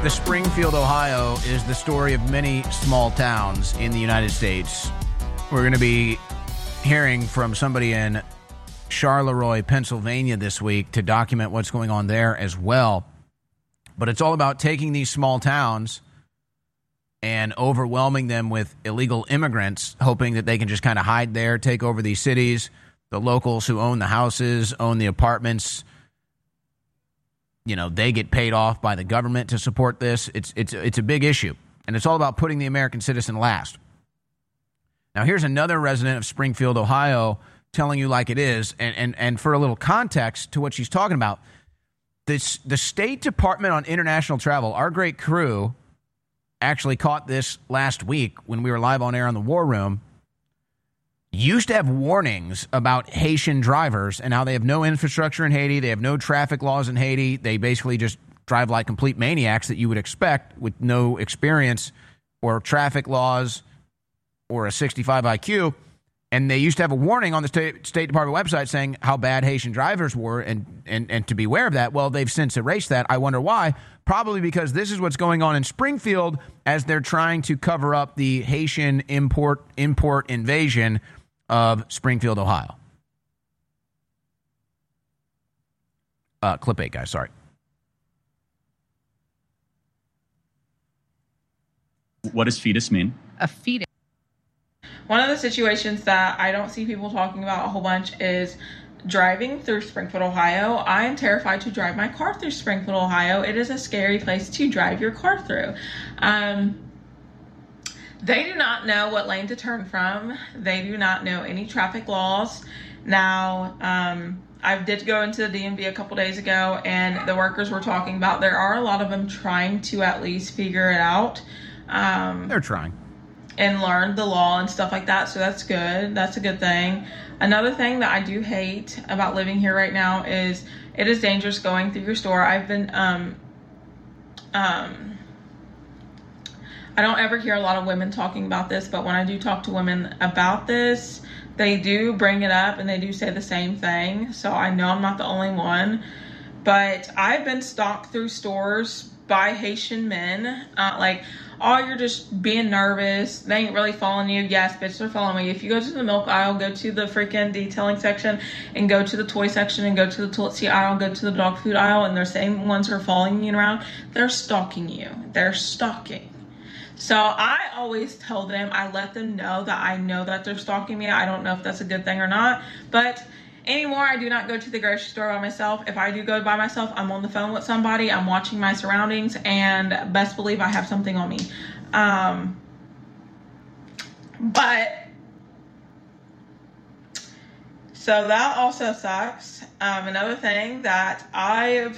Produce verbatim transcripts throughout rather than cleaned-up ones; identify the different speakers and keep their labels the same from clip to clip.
Speaker 1: the Springfield, Ohio is the story of many small towns in the United States. We're going to be hearing from somebody in Charleroi, Pennsylvania this week to document what's going on there as well. But it's all about taking these small towns and overwhelming them with illegal immigrants, hoping that they can just kind of hide there, take over these cities. The locals who own the houses, own the apartments, you know, they get paid off by the government to support this. It's it's it's a big issue, and it's all about putting the American citizen last. Now, here's another resident of Springfield, Ohio, telling you like it is, and and, and for a little context to what she's talking about, this the State Department on International Travel, our great crew, actually caught this last week when we were live on air on the War Room, used to have warnings about Haitian drivers and how they have no infrastructure in Haiti. They have no traffic laws in Haiti. They basically just drive like complete maniacs that you would expect with no experience or traffic laws or a sixty-five I Q. And they used to have a warning on the State, State Department website saying how bad Haitian drivers were and, and, and to be aware of that. Well, they've since erased that. I wonder why. Probably because this is what's going on in Springfield as they're trying to cover up the Haitian import import invasion of Springfield, Ohio. Uh, clip eight, guys, sorry.
Speaker 2: What does fetus mean?
Speaker 3: A fetus.
Speaker 4: One of the situations that I don't see people talking about a whole bunch is driving through Springfield, Ohio. I am terrified to drive my car through Springfield, Ohio. It is a scary place to drive your car through. Um... They do not know what lane to turn from. They do not know any traffic laws. Now, um, I did go into the D M V a couple days ago, and the workers were talking about there are a lot of them trying to at least figure it out. Um,
Speaker 1: They're trying.
Speaker 4: And learn the law and stuff like that, so that's good. That's a good thing. Another thing that I do hate about living here right now is it is dangerous going through your store. I've been... Um, um, I don't ever hear a lot of women talking about this, but when I do talk to women about this, they do bring it up and they do say the same thing. So I know I'm not the only one. But I've been stalked through stores by Haitian men. Uh, like, oh, you're just being nervous. They ain't really following you. Yes, bitch, they're following me. If you go to the milk aisle, go to the freaking detailing section, and go to the toy section, and go to the toilet seat aisle, go to the dog food aisle, and they're the same ones who are following you around, they're stalking you. They're stalking. So I always tell them, I let them know that I know that they're stalking me. I don't know if that's a good thing or not. But anymore, I do not go to the grocery store by myself. If I do go by myself, I'm on the phone with somebody. I'm watching my surroundings. And best believe I have something on me. Um, but, so that also sucks. Um, another thing that I've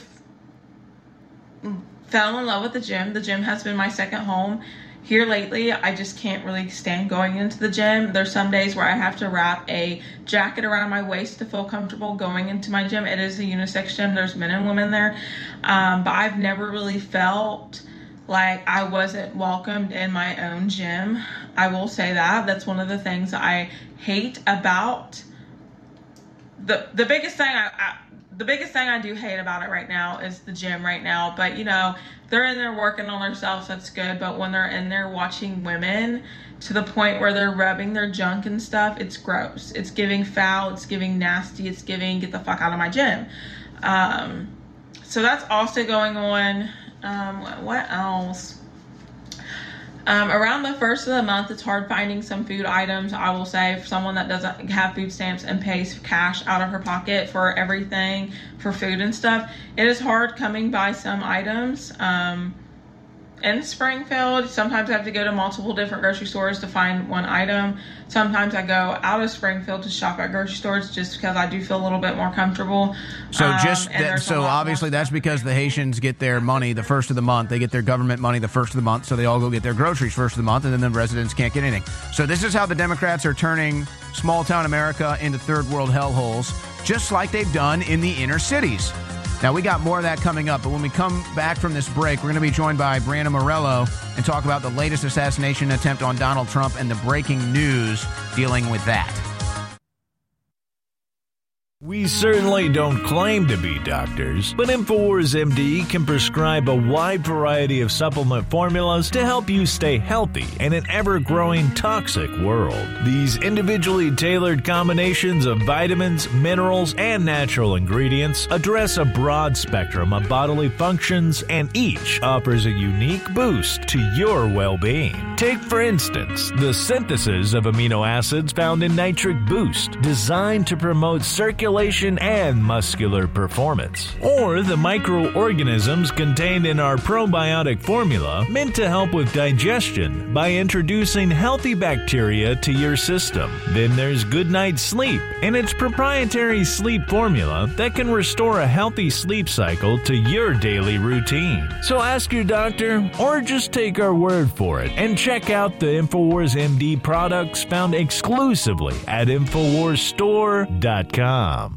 Speaker 4: fell in love with the gym. The gym has been my second home. Here lately, I just can't really stand going into the gym. There's some days where I have to wrap a jacket around my waist to feel comfortable going into my gym. It is a unisex gym. There's men and women there. Um, but I've never really felt like I wasn't welcomed in my own gym. I will say that. That's one of the things I hate about the the biggest thing I, I the biggest thing I do hate about it right now is the gym right now. But, you know, they're in there working on themselves. That's good. But when they're in there watching women to the point where they're rubbing their junk and stuff, it's gross. It's giving foul. It's giving nasty. It's giving get the fuck out of my gym. Um, so that's also going on. Um, what else? Um, around the first of the month, it's hard finding some food items. I will say, for someone that doesn't have food stamps and pays cash out of her pocket for everything, for food and stuff, it is hard coming by some items. Um, in Springfield, sometimes I have to go to multiple different grocery stores to find one item. Sometimes I go out of Springfield to shop at grocery stores just because I do feel a little bit more comfortable.
Speaker 1: So
Speaker 4: um,
Speaker 1: just that, so obviously that's because the Haitians get their money the first of the month. They get their government money the first of the month, so they all go get their groceries first of the month, and then the residents can't get anything. So this is how the Democrats are turning small-town America into third-world hellholes, just like they've done in the inner cities. Now, we got more of that coming up, but when we come back from this break, we're going to be joined by Brianna Morello and talk about the latest assassination attempt on Donald Trump and the breaking news dealing with that.
Speaker 3: We certainly don't claim to be doctors, but InfoWars M D can prescribe a wide variety of supplement formulas to help you stay healthy in an ever-growing toxic world. These individually tailored combinations of vitamins, minerals, and natural ingredients address a broad spectrum of bodily functions, and each offers a unique boost to your well-being. Take, for instance, the synthesis of amino acids found in Nitric Boost, designed to promote circulation and muscular performance, or the microorganisms contained in our probiotic formula meant to help with digestion by introducing healthy bacteria to your system. Then there's Good Night Sleep and its proprietary sleep formula that can restore a healthy sleep cycle to your daily routine. So ask your doctor or just take our word for it and check out the InfoWars M D products found exclusively at InfoWars Store dot com.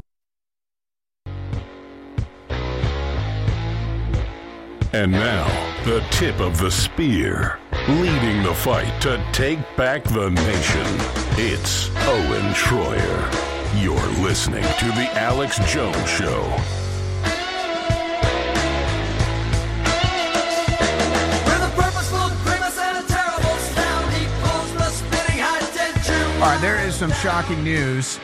Speaker 5: And now, the tip of the spear, leading the fight to take back the nation. It's Owen Schroyer. You're listening to The Alex Jones Show.
Speaker 1: All right, there is some shocking news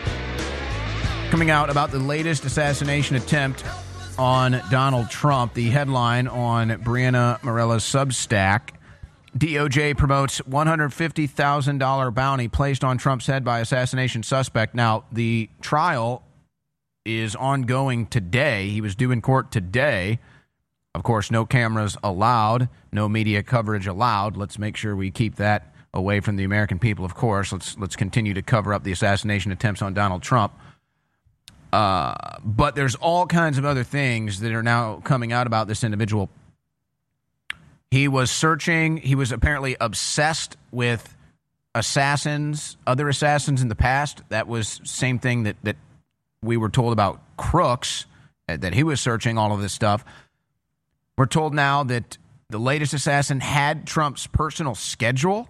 Speaker 1: coming out about the latest assassination attempt on Donald Trump. The headline on Brianna Morella's Substack: D O J promotes one hundred fifty thousand dollars bounty placed on Trump's head by assassination suspect. Now, the trial is ongoing today. He was due in court today. Of course, no cameras allowed, no media coverage allowed. Let's make sure we keep that away from the American people, of course. Let's let's continue to cover up the assassination attempts on Donald Trump. Uh, but there's all kinds of other things that are now coming out about this individual. He was searching. He was apparently obsessed with assassins, other assassins in the past. That was same thing that, that we were told about Crooks, that he was searching all of this stuff. We're told now that the latest assassin had Trump's personal schedule,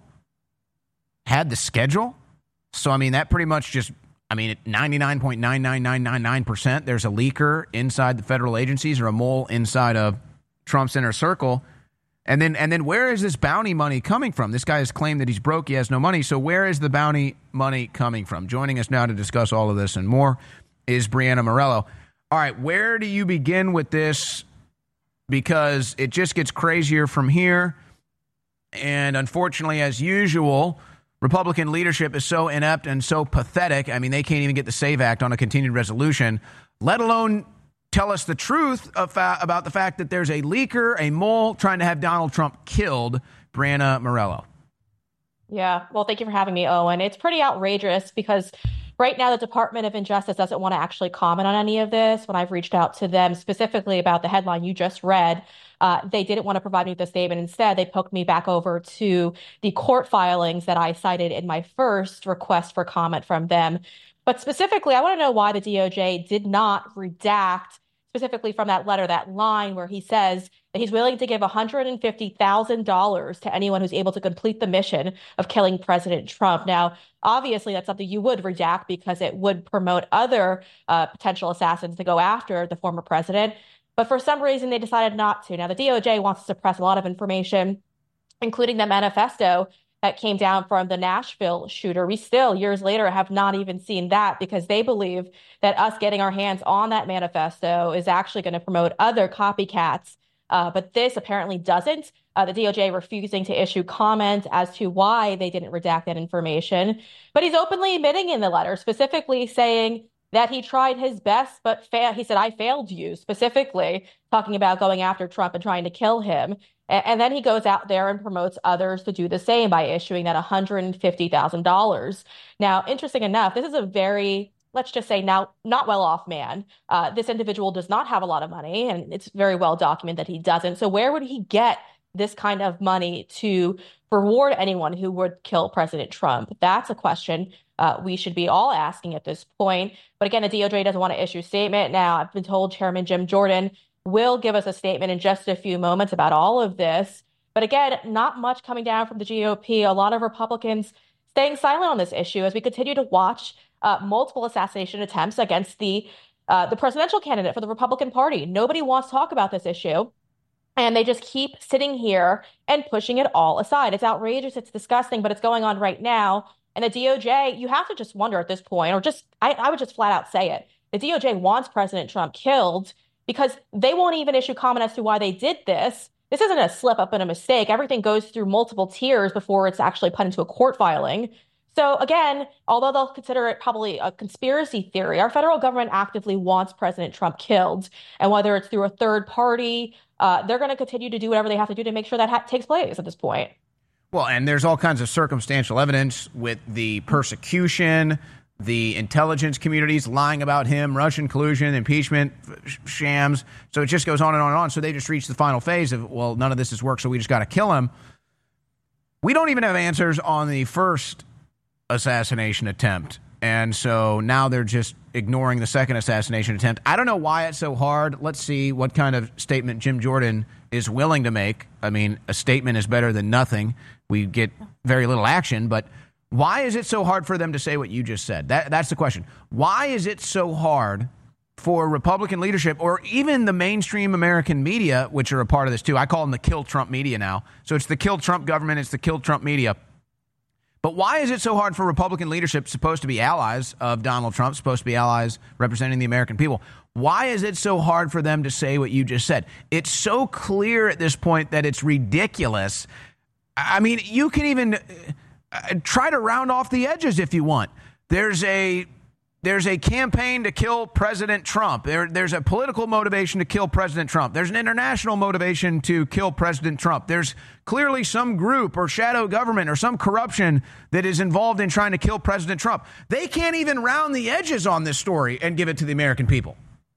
Speaker 1: had the schedule. So, I mean, that pretty much just... I mean, at ninety-nine point nine nine nine nine nine percent, there's a leaker inside the federal agencies or a mole inside of Trump's inner circle. And then and then where is this bounty money coming from? This guy has claimed that he's broke, he has no money. So where is the bounty money coming from? Joining us now to discuss all of this and more is Brianna Morello. All right, where do you begin with this? Because it just gets crazier from here. And unfortunately, as usual, Republican leadership is so inept and so pathetic. I mean, they can't even get the SAVE Act on a continued resolution, let alone tell us the truth of fa- about the fact that there's a leaker, a mole, trying to have Donald Trump killed. Brianna Morello.
Speaker 6: Yeah, well, thank you for having me, Owen. It's pretty outrageous because right now the Department of Justice doesn't want to actually comment on any of this. When I've reached out to them specifically about the headline you just read, Uh, they didn't want to provide me with a statement. Instead, they poked me back over to the court filings that I cited in my first request for comment from them. But specifically, I want to know why the D O J did not redact specifically from that letter, that line where he says that he's willing to give one hundred fifty thousand dollars to anyone who's able to complete the mission of killing President Trump. Now, obviously, that's something you would redact because it would promote other uh, potential assassins to go after the former president. But for some reason, they decided not to. Now, the D O J wants to suppress a lot of information, including the manifesto that came down from the Nashville shooter. We still, years later, have not even seen that because they believe that us getting our hands on that manifesto is actually going to promote other copycats. Uh, but this apparently doesn't. Uh, the D O J refusing to issue comment as to why they didn't redact that information. But he's openly admitting in the letter, specifically saying that he tried his best, but fa- he said, I failed you, specifically talking about going after Trump and trying to kill him. A- and then he goes out there and promotes others to do the same by issuing that one hundred fifty thousand dollars. Now, interesting enough, this is a very, let's just say now, not well-off man. Uh, this individual does not have a lot of money, and it's very well documented that he doesn't. So where would he get this kind of money to reward anyone who would kill President Trump? That's a question Uh, we should be all asking at this point. But again, the D O J doesn't want to issue a statement. Now, I've been told Chairman Jim Jordan will give us a statement in just a few moments about all of this. But again, not much coming down from the G O P. A lot of Republicans staying silent on this issue as we continue to watch uh, multiple assassination attempts against the uh, the presidential candidate for the Republican Party. Nobody wants to talk about this issue. And they just keep sitting here and pushing it all aside. It's outrageous. It's disgusting, but it's going on right now. And the D O J, you have to just wonder at this point, or just, I, I would just flat out say it. The D O J wants President Trump killed because they won't even issue comment as to why they did this. This isn't a slip up and a mistake. Everything goes through multiple tiers before it's actually put into a court filing. So again, although they'll consider it probably a conspiracy theory, our federal government actively wants President Trump killed. And whether it's through a third party, uh, they're going to continue to do whatever they have to do to make sure that ha- takes place at this point.
Speaker 1: Well, and there's all kinds of circumstantial evidence with the persecution, the intelligence communities lying about him, Russian collusion, impeachment, shams. So it just goes on and on and on. So they just reached the final phase of, well, none of this has worked, so we just got to kill him. We don't even have answers on the first assassination attempt. And so now they're just ignoring the second assassination attempt. I don't know why it's so hard. Let's see what kind of statement Jim Jordan is willing to make. I mean, a statement is better than nothing. We get very little action, but why is it so hard for them to say what you just said? That, that's the question. Why is it so hard for Republican leadership or even the mainstream American media, which are a part of this too? I call them the kill Trump media now. So it's the kill Trump government. It's the kill Trump media. But why is it so hard for Republican leadership, supposed to be allies of Donald Trump, supposed to be allies representing the American people? Why is it so hard for them to say what you just said? It's so clear at this point that it's ridiculous. I mean, you can even uh, try to round off the edges if you want. There's a there's a campaign to kill President Trump. There, there's a political motivation to kill President Trump. There's an international motivation to kill President Trump. There's clearly some group or shadow government or some corruption that is involved in trying to kill President Trump. They can't even round the edges on this story and give it to the American people.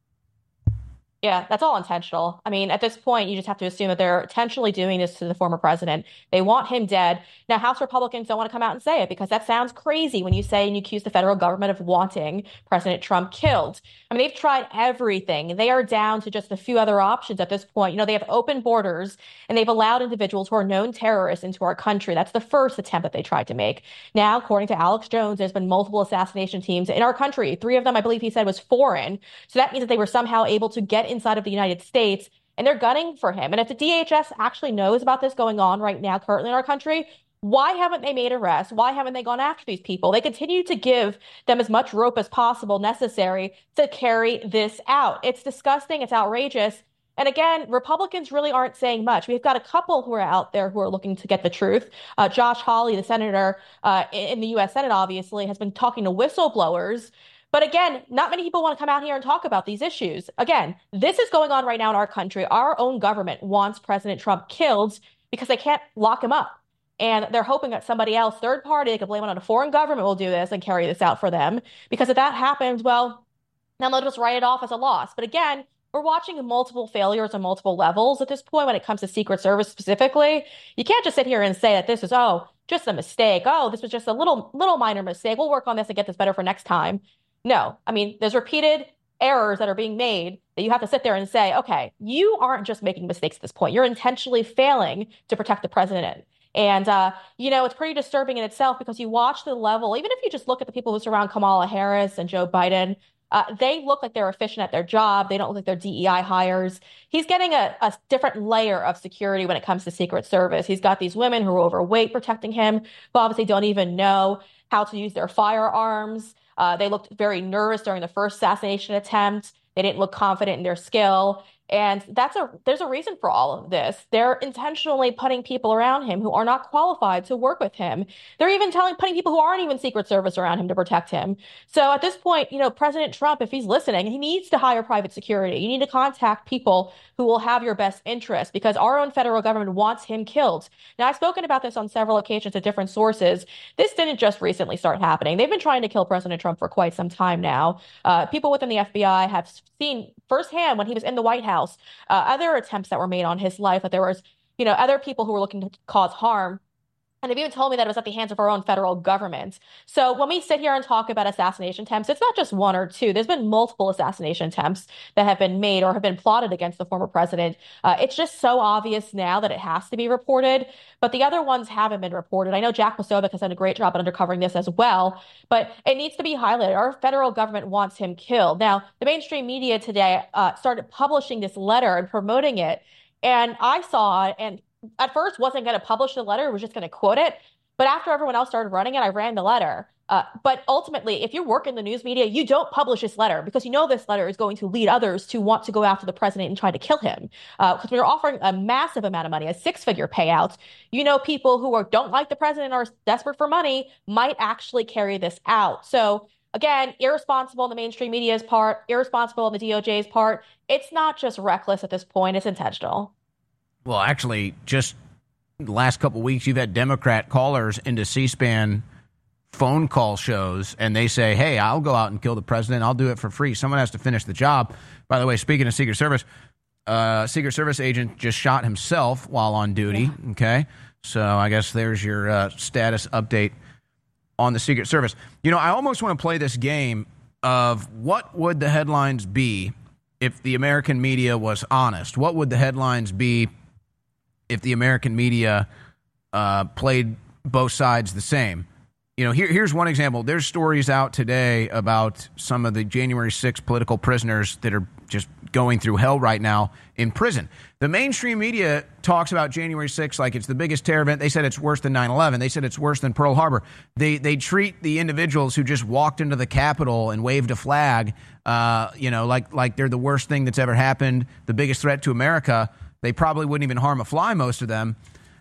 Speaker 6: Yeah, that's all intentional. I mean, at this point, you just have to assume that they're intentionally doing this to the former president. They want him dead. Now, House Republicans don't want to come out and say it because that sounds crazy when you say and you accuse the federal government of wanting President Trump killed. I mean, they've tried everything. They are down to just a few other options at this point. You know, they have open borders and they've allowed individuals who are known terrorists into our country. That's the first attempt that they tried to make. Now, according to Alex Jones, there's been multiple assassination teams in our country. Three of them, I believe he said, was foreign. So that means that they were somehow able to get inside of the United States, and they're gunning for him. And if the D H S actually knows about this going on right now, currently in our country, why haven't they made arrests? Why haven't they gone after these people? They continue to give them as much rope as possible necessary to carry this out. It's disgusting. It's outrageous. And again, Republicans really aren't saying much. We've got a couple who are out there who are looking to get the truth. Uh, Josh Hawley, the senator uh, in the U S Senate, obviously, has been talking to whistleblowers. But again, not many people want to come out here and talk about these issues. Again, this is going on right now in our country. Our own government wants President Trump killed because they can't lock him up. And they're hoping that somebody else, third party, they could blame it on a foreign government, will do this and carry this out for them. Because if that happens, well, then they'll just write it off as a loss. But again, we're watching multiple failures on multiple levels at this point when it comes to Secret Service specifically. You can't just sit here and say that this is, oh, just a mistake. Oh, this was just a little, little minor mistake. We'll work on this and get this better for next time. No, I mean, there's repeated errors that are being made that you have to sit there and say, okay, you aren't just making mistakes at this point. You're intentionally failing to protect the president. And, uh, you know, it's pretty disturbing in itself because you watch the level, even if you just look at the people who surround Kamala Harris and Joe Biden, uh, they look like they're efficient at their job. They don't look like they're D E I hires. He's getting a, a different layer of security when it comes to Secret Service. He's got these women who are overweight protecting him, who obviously don't even know how to use their firearms. Uh, they looked very nervous during the first assassination attempt. They didn't look confident in their skill. And that's a there's a reason for all of this. They're intentionally putting people around him who are not qualified to work with him. They're even telling putting people who aren't even Secret Service around him to protect him. So at this point, you know, President Trump, if he's listening, he needs to hire private security. You need to contact people who will have your best interest because our own federal government wants him killed. Now, I've spoken about this on several occasions to different sources. This didn't just recently start happening. They've been trying to kill President Trump for quite some time now. Uh, people within the F B I have seen firsthand when he was in the White House, uh, other attempts that were made on his life, that there was, you know, other people who were looking to cause harm. And they've even told me that it was at the hands of our own federal government. So when we sit here and talk about assassination attempts, it's not just one or two. There's been multiple assassination attempts that have been made or have been plotted against the former president. Uh, it's just so obvious now that it has to be reported. But the other ones haven't been reported. I know Jack Posobiec has done a great job at undercovering this as well, but it needs to be highlighted. Our federal government wants him killed. Now, the mainstream media today uh, started publishing this letter and promoting it. And I saw it and at first wasn't going to publish the letter, was just going to quote it. But after everyone else started running it, I ran the letter. Uh, but ultimately, if you work in the news media, you don't publish this letter because you know this letter is going to lead others to want to go after the president and try to kill him. Because uh, when you're offering a massive amount of money, a six-figure payout, you know people who are, don't like the president or are desperate for money might actually carry this out. So again, irresponsible on the mainstream media's part, irresponsible on the D O J's part. It's not just reckless at this point, it's intentional.
Speaker 1: Well, actually, just the last couple of weeks, you've had Democrat callers into C-SPAN phone call shows, and they say, hey, I'll go out and kill the president. I'll do it for free. Someone has to finish the job. By the way, speaking of Secret Service, uh, Secret Service agent just shot himself while on duty. Yeah. Okay. So I guess there's your uh, status update on the Secret Service. You know, I almost want to play this game of what would the headlines be if the American media was honest? What would the headlines be if the American media uh, played both sides the same? You know, here, here's one example. There's stories out today about some of the January sixth political prisoners that are just going through hell right now in prison. The mainstream media talks about January sixth like it's the biggest terror event. They said it's worse than nine eleven. They said it's worse than Pearl Harbor. They they treat the individuals who just walked into the Capitol and waved a flag, uh, you know, like like they're the worst thing that's ever happened, the biggest threat to America. They probably wouldn't even harm a fly, most of them.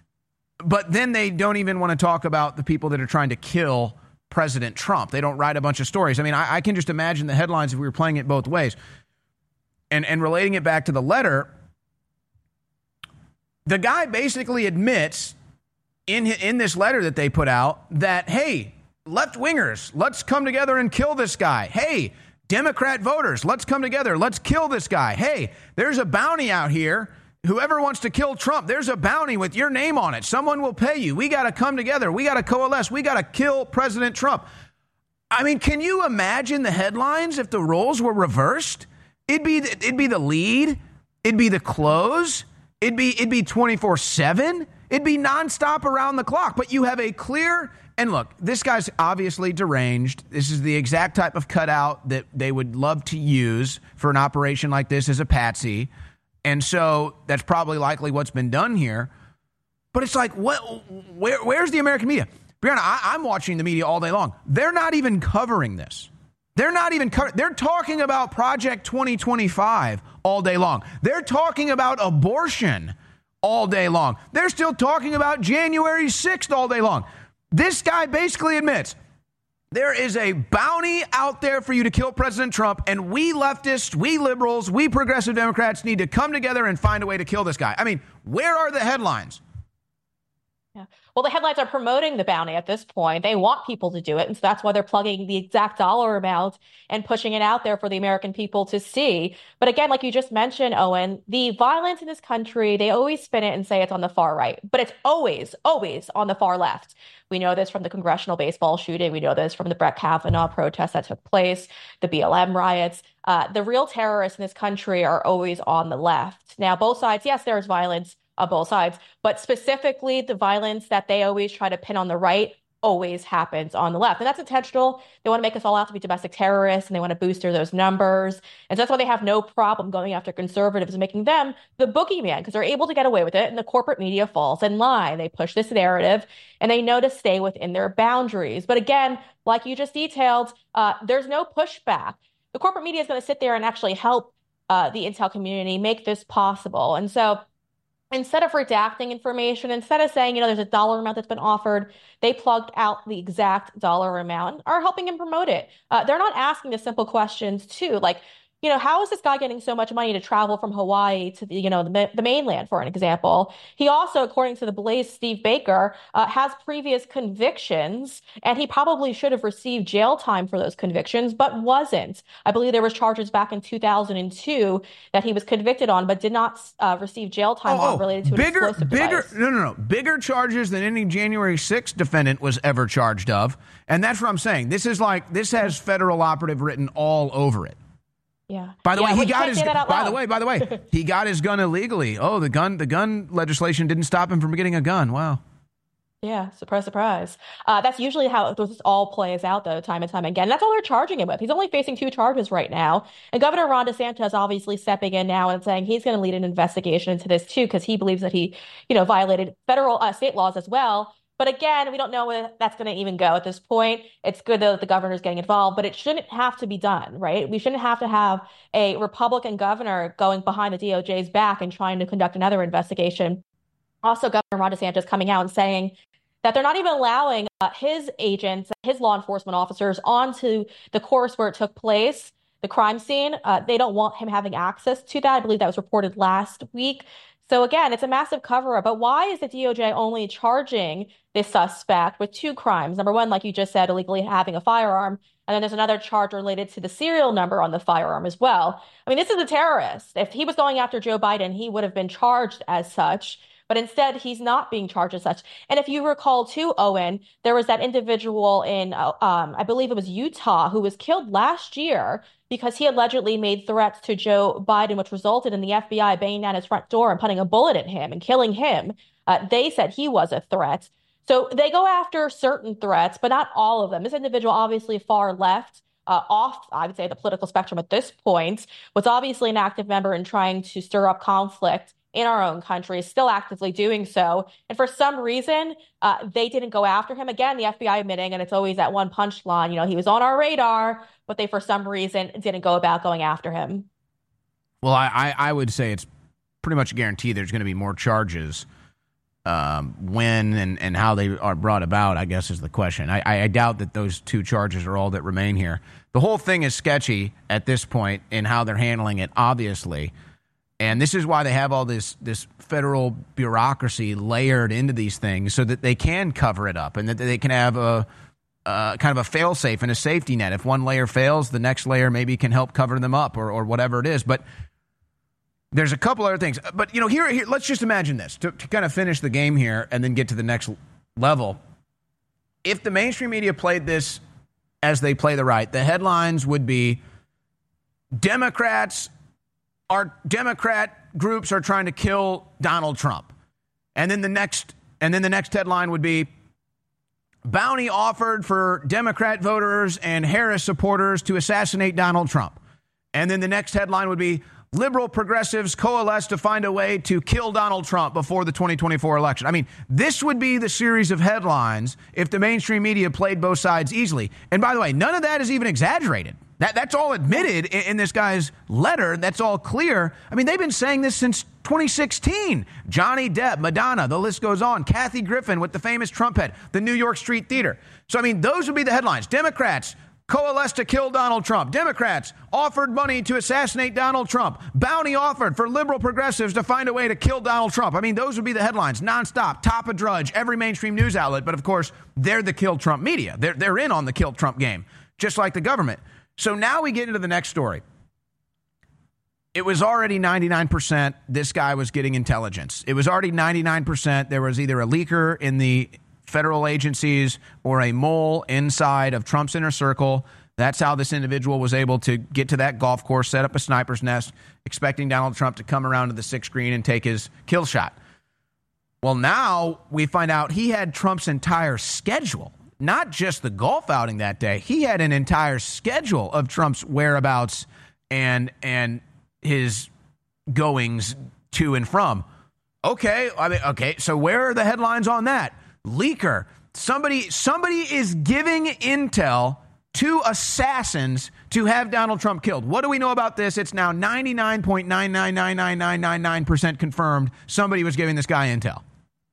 Speaker 1: But then they don't even want to talk about the people that are trying to kill President Trump. They don't write a bunch of stories. I mean, I, I can just imagine the headlines if we were playing it both ways. And, and relating it back to the letter, the guy basically admits in, in this letter that they put out that, hey, left-wingers, let's come together and kill this guy. Hey, Democrat voters, let's come together. Let's kill this guy. Hey, there's a bounty out here. Whoever wants to kill Trump, there's a bounty with your name on it. Someone will pay you. We got to come together. We got to coalesce. We got to kill President Trump. I mean, can you imagine the headlines if the roles were reversed? It'd be it'd be the lead. It'd be the close. It'd be it'd be twenty-four seven. It'd be nonstop around the clock. But you have a clear, and look, this guy's obviously deranged. This is the exact type of cutout that they would love to use for an operation like this as a patsy. And so that's probably likely what's been done here. But it's like, what? Where, where's the American media? Brianna, I, I'm watching the media all day long. They're not even covering this. They're not even covering. They're talking about Project twenty twenty-five all day long. They're talking about abortion all day long. They're still talking about January sixth all day long. This guy basically admits, there is a bounty out there for you to kill President Trump, and we leftists, we liberals, we progressive Democrats need to come together and find a way to kill this guy. I mean, where are the headlines?
Speaker 6: Yeah. Well, the headlines are promoting the bounty at this point. They want people to do it. And so that's why they're plugging the exact dollar amount and pushing it out there for the American people to see. But again, like you just mentioned, Owen, the violence in this country, they always spin it and say it's on the far right, but it's always, always on the far left. We know this from the congressional baseball shooting. We know this from the Brett Kavanaugh protest that took place, the B L M riots. Uh, the real terrorists in this country are always on the left. Now, both sides, yes, there is violence on both sides, but specifically the violence that they always try to pin on the right always happens on the left. And that's intentional. They want to make us all out to be domestic terrorists, and they want to booster those numbers. And so that's why they have no problem going after conservatives and making them the boogeyman, because they're able to get away with it, and the corporate media falls in line. They push this narrative, and they know to stay within their boundaries. But again, like you just detailed, uh, there's no pushback. The corporate media is going to sit there and actually help uh, the intel community make this possible. And so instead of redacting information, instead of saying, you know, there's a dollar amount that's been offered, they plugged out the exact dollar amount and are helping him promote it. Uh, they're not asking the simple questions, too, like, you know, how is this guy getting so much money to travel from Hawaii to the, you know, the, the mainland, for an example? He also, according to the Blaze, Steve Baker, uh, has previous convictions, and he probably should have received jail time for those convictions, but wasn't. I believe there was charges back in two thousand two that he was convicted on, but did not uh, receive jail time
Speaker 1: oh,
Speaker 6: on related to
Speaker 1: bigger,
Speaker 6: an explosive
Speaker 1: bigger,
Speaker 6: device.
Speaker 1: No, no, no. Bigger charges than any January sixth defendant was ever charged of. And that's what I'm saying. This is like, this has federal operative written all over it.
Speaker 6: Yeah.
Speaker 1: By the
Speaker 6: yeah,
Speaker 1: way, he
Speaker 6: well,
Speaker 1: got his. By the way, by the way, he got his gun illegally. Oh, the gun, the gun legislation didn't stop him from getting a gun. Wow.
Speaker 6: Yeah, surprise, surprise. Uh, that's usually how this all plays out, though, time and time again. That's all they're charging him with. He's only facing two charges right now. And Governor Ron DeSantis obviously stepping in now and saying he's going to lead an investigation into this, too, because he believes that he, you know, violated federal uh, state laws as well. But again, we don't know where that's going to even go at this point. It's good that the governor's getting involved, but it shouldn't have to be done, right? We shouldn't have to have a Republican governor going behind the D O J's back and trying to conduct another investigation. Also, Governor Ron DeSantis coming out and saying that they're not even allowing uh, his agents, his law enforcement officers onto the course where it took place, the crime scene. Uh, they don't want him having access to that. I believe that was reported last week. So again, it's a massive cover-up. But why is the D O J only charging this suspect with two crimes? Number one, like you just said, illegally having a firearm. And then there's another charge related to the serial number on the firearm as well. I mean, this is a terrorist. If he was going after Joe Biden, he would have been charged as such. But instead, he's not being charged as such. And if you recall, too, Owen, there was that individual in, um, I believe it was Utah, who was killed last year because he allegedly made threats to Joe Biden, which resulted in the F B I banging down his front door and putting a bullet in him and killing him. Uh, they said he was a threat. So they go after certain threats, but not all of them. This individual, obviously far left, uh, off, I would say, the political spectrum at this point, was obviously an active member in trying to stir up conflict in our own country, is still actively doing so. And for some reason, uh, they didn't go after him. Again, the F B I admitting, and it's always that one punchline, you know, he was on our radar, but they, for some reason, didn't go about going after him.
Speaker 1: Well, I, I, I would say it's pretty much a guarantee there's going to be more charges. Um, when and, and how they are brought about, I guess, is the question. I, I doubt that those two charges are all that remain here. The whole thing is sketchy at this point in how they're handling it, obviously. And this is why they have all this this federal bureaucracy layered into these things so that they can cover it up and that they can have a uh, kind of a fail-safe and a safety net. If one layer fails, the next layer maybe can help cover them up or, or whatever it is. But there's a couple other things. But, you know, here, here let's just imagine this to, to kind of finish the game here and then get to the next level. If the mainstream media played this as they play the right, the headlines would be Democrats Our Democrat groups are trying to kill Donald Trump. And then the next and then the next headline would be bounty offered for Democrat voters and Harris supporters to assassinate Donald Trump. And then the next headline would be liberal progressives coalesce to find a way to kill Donald Trump before the twenty twenty-four election. I mean, this would be the series of headlines if the mainstream media played both sides easily. And by the way, none of that is even exaggerated. That, that's all admitted in, in this guy's letter. That's all clear. I mean, they've been saying this since twenty sixteen. Johnny Depp, Madonna, the list goes on. Kathy Griffin with the famous Trump head, the New York Street Theater. So, I mean, those would be the headlines. Democrats coalesce to kill Donald Trump. Democrats offered money to assassinate Donald Trump. Bounty offered for liberal progressives to find a way to kill Donald Trump. I mean, those would be the headlines, nonstop, top of drudge, every mainstream news outlet. But, of course, they're the kill Trump media. They're, they're in on the kill Trump game, just like the government. So now we get into the next story. It was already ninety-nine percent this guy was getting intelligence. It was already ninety-nine percent there was either a leaker in the federal agencies or a mole inside of Trump's inner circle. That's how this individual was able to get to that golf course, set up a sniper's nest, expecting Donald Trump to come around to the sixth green and take his kill shot. Well, now we find out he had Trump's entire schedule. Not just the golf outing that day. He had an entire schedule of Trump's whereabouts and and his goings to and from. Okay, I mean, okay. So where are the headlines on that? Leaker. Somebody somebody is giving intel to assassins to have Donald Trump killed. What do we know about this? It's now ninety-nine point nine nine nine nine nine nine nine percent confirmed somebody was giving this guy intel.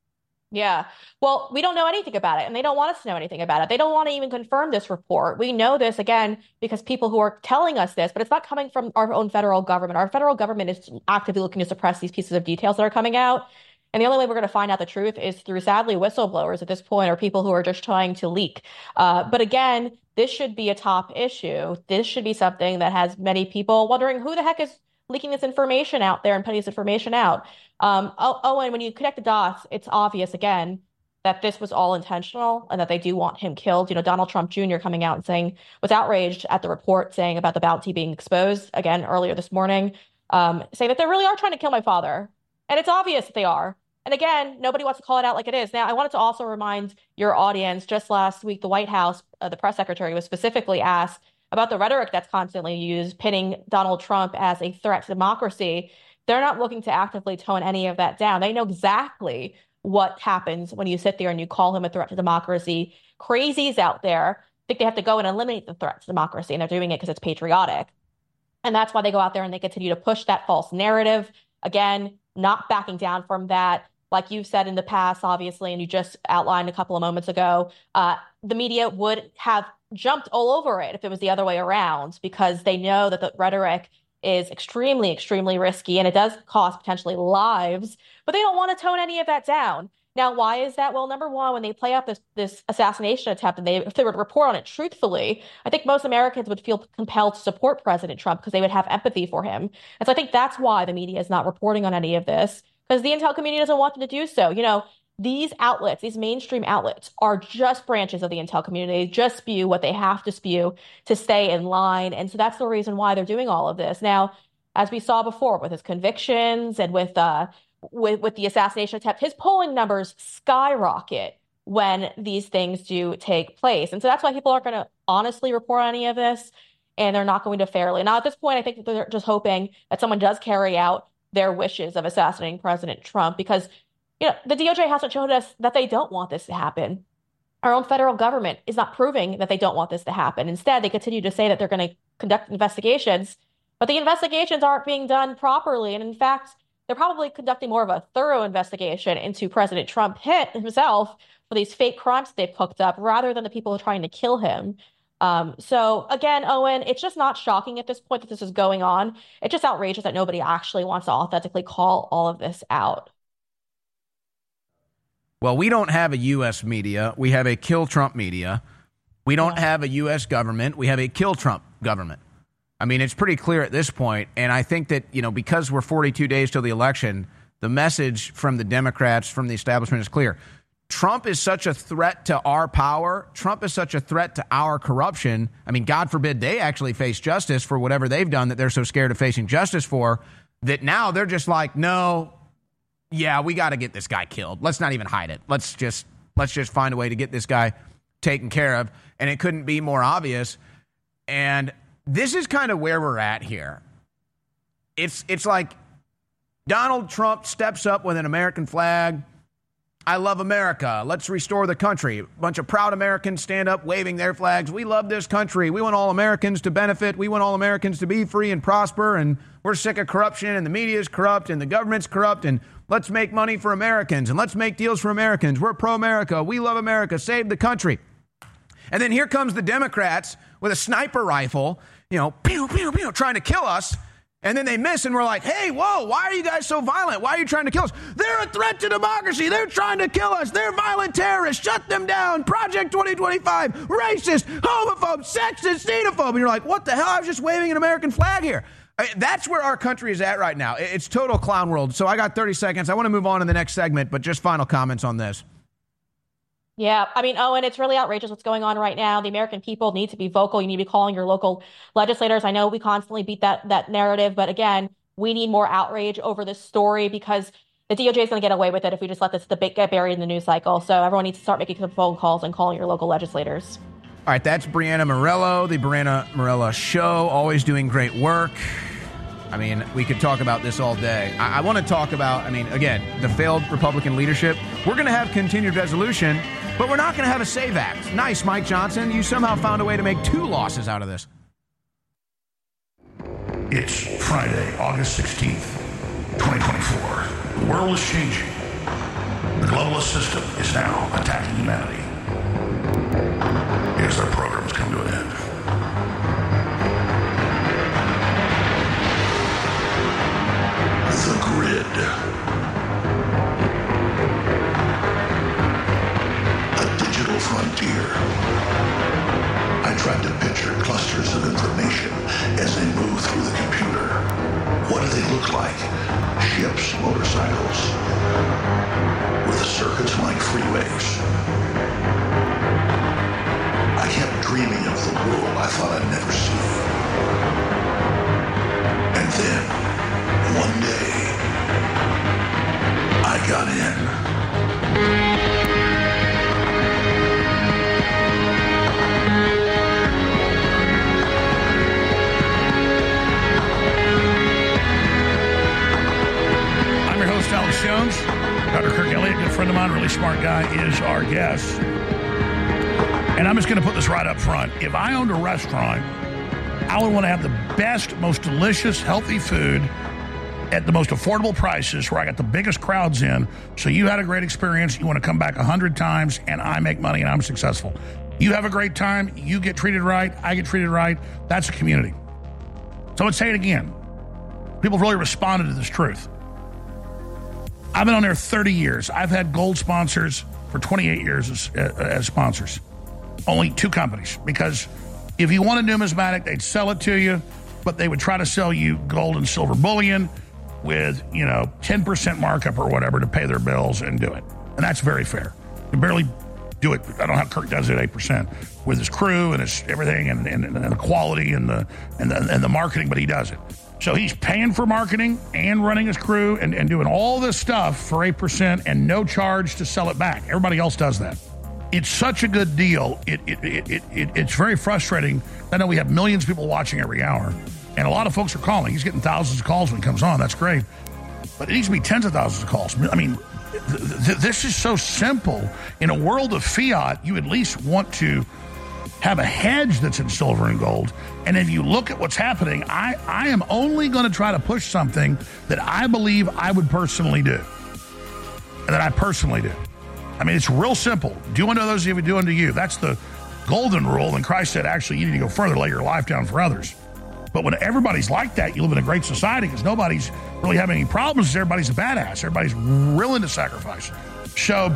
Speaker 6: Yeah. Well, we don't know anything about it, and they don't want us to know anything about it. They don't want to even confirm this report. We know this, again, because people who are telling us this, but it's not coming from our own federal government. Our federal government is actively looking to suppress these pieces of details that are coming out. And the only way we're going to find out the truth is through, sadly, whistleblowers at this point, or people who are just trying to leak. Uh, but again, this should be a top issue. This should be something that has many people wondering who the heck is leaking this information out there and putting this information out. Um, oh, oh, and when you connect the dots, it's obvious, again, that this was all intentional and that they do want him killed. You know, Donald Trump Junior coming out and saying, was outraged at the report saying about the bounty being exposed, again, earlier this morning, um, saying that they really are trying to kill my father. And it's obvious that they are. And again, nobody wants to call it out like it is. Now, I wanted to also remind your audience, just last week, the White House, uh, the press secretary was specifically asked about the rhetoric that's constantly used, pitting Donald Trump as a threat to democracy. They're not looking to actively tone any of that down. They know exactly what happens when you sit there and you call him a threat to democracy. Crazies out there think they have to go and eliminate the threat to democracy, and they're doing it because it's patriotic. And that's why they go out there and they continue to push that false narrative. Again, not backing down from that. Like you've said in the past, obviously, and you just outlined a couple of moments ago, uh, the media would have jumped all over it if it was the other way around, because they know that the rhetoric is extremely, extremely risky, and it does cost potentially lives, but they don't want to tone any of that down. Now, why is that? Well, number one, when they play up this this assassination attempt, and they if they would report on it truthfully, I think most Americans would feel compelled to support President Trump because they would have empathy for him. And so I think that's why the media is not reporting on any of this, because the intel community doesn't want them to do so. You know, these outlets, these mainstream outlets, are just branches of the intel community. They just spew what they have to spew to stay in line. And so that's the reason why they're doing all of this. Now, as we saw before with his convictions and with uh, with, with the assassination attempt, his polling numbers skyrocket when these things do take place. And so that's why people aren't going to honestly report on any of this, and they're not going to fairly. Now, at this point, I think that they're just hoping that someone does carry out their wishes of assassinating President Trump, because you know, the D O J hasn't shown us that they don't want this to happen. Our own federal government is not proving that they don't want this to happen. Instead, they continue to say that they're going to conduct investigations, but the investigations aren't being done properly. And in fact, they're probably conducting more of a thorough investigation into President Trump himself for these fake crimes that they've cooked up, rather than the people trying to kill him. Um, so again, Owen, it's just not shocking at this point that this is going on. It's just outrageous that nobody actually wants to authentically call all of this out.
Speaker 1: Well, we don't have a U S media. We have a kill Trump media. We don't yeah. have a U S government. We have a kill Trump government. I mean, it's pretty clear at this point. And I think that, you know, because we're forty-two days till the election, the message from the Democrats, from the establishment is clear. Trump is such a threat to our power. Trump is such a threat to our corruption. I mean, God forbid they actually face justice for whatever they've done that they're so scared of facing justice for, that now they're just like, no, yeah, we got to get this guy killed. Let's not even hide it. Let's just let's just find a way to get this guy taken care of. And it couldn't be more obvious. And this is kind of where we're at here. It's it's like Donald Trump steps up with an American flag. I love America. Let's restore the country. A bunch of proud Americans stand up waving their flags. We love this country. We want all Americans to benefit. We want all Americans to be free and prosper. And we're sick of corruption, and the media is corrupt, and the government's corrupt, and let's make money for Americans, and let's make deals for Americans. We're pro-America. We love America. Save the country. And then here comes the Democrats with a sniper rifle, you know, pew, pew, pew, trying to kill us. And then they miss, and we're like, hey, whoa, why are you guys so violent? Why are you trying to kill us? They're a threat to democracy. They're trying to kill us. They're violent terrorists. Shut them down. Project twenty twenty-five. Racist, homophobe, sexist, xenophobe. And you're like, what the hell? I was just waving an American flag here. I mean, that's where our country is at right now. It's total clown world. So I got thirty seconds. I want to move on to the next segment, but just final comments on this.
Speaker 6: Yeah, I mean, Owen, it's really outrageous what's going on right now. The American people need to be vocal. You need to be calling your local legislators. I know we constantly beat that that narrative, but again, we need more outrage over this story, because the D O J is going to get away with it if we just let this debate get buried in the news cycle. So everyone needs to start making some phone calls and calling your local legislators.
Speaker 1: All right, that's Brianna Morello, the Brianna Morello Show, always doing great work. I mean, we could talk about this all day. I, I want to talk about, I mean, again, the failed Republican leadership. We're going to have continued resolution, but we're not going to have a SAVE Act. Nice, Mike Johnson. You somehow found a way to make two losses out of this.
Speaker 7: It's Friday, August sixteenth, twenty twenty-four. The world is changing. The globalist system is now attacking humanity. As their programs come to an end. The grid. A digital frontier. I tried to picture clusters of information as they move through the computer. What do they look like? Ships, motorcycles, with the circuits like freeways. I kept dreaming of the world I thought I'd never see. And then, one day, I got in.
Speaker 8: I'm your host, Alex Jones. Doctor Kirk Elliott, good friend of mine, really smart guy, is our guest. And I'm just going to put this right up front. If I owned a restaurant, I would want to have the best, most delicious, healthy food at the most affordable prices where I got the biggest crowds in. So you had a great experience. You want to come back a hundred times and I make money and I'm successful. You have a great time. You get treated right. I get treated right. That's a community. So I would say it again. People have really responded to this truth. I've been on there thirty years. I've had gold sponsors for twenty-eight years as, uh, as sponsors. Only two companies, because if you wanted numismatic, they'd sell it to you, but they would try to sell you gold and silver bullion with, you know, ten percent markup or whatever to pay their bills and do it. And that's very fair. You barely do it. I don't know how Kirk does it at eight percent with his crew and his everything and, and, and the quality and the, and the and the marketing, but he does it. So he's paying for marketing and running his crew and, and doing all this stuff for eight percent and no charge to sell it back. Everybody else does that. It's such a good deal. It, it, it, it, it It's very frustrating. I know we have millions of people watching every hour, and a lot of folks are calling. He's getting thousands of calls when he comes on. That's great. But it needs to be tens of thousands of calls. I mean, th- th- this is so simple. In a world of fiat, you at least want to have a hedge that's in silver and gold. And if you look at what's happening, I, I am only going to try to push something that I believe I would personally do, and that I personally do. I mean, it's real simple. Do unto others as you would do unto you. That's the golden rule. And Christ said, actually, you need to go further, lay your life down for others. But when everybody's like that, you live in a great society because nobody's really having any problems. Everybody's a badass. Everybody's willing to sacrifice. So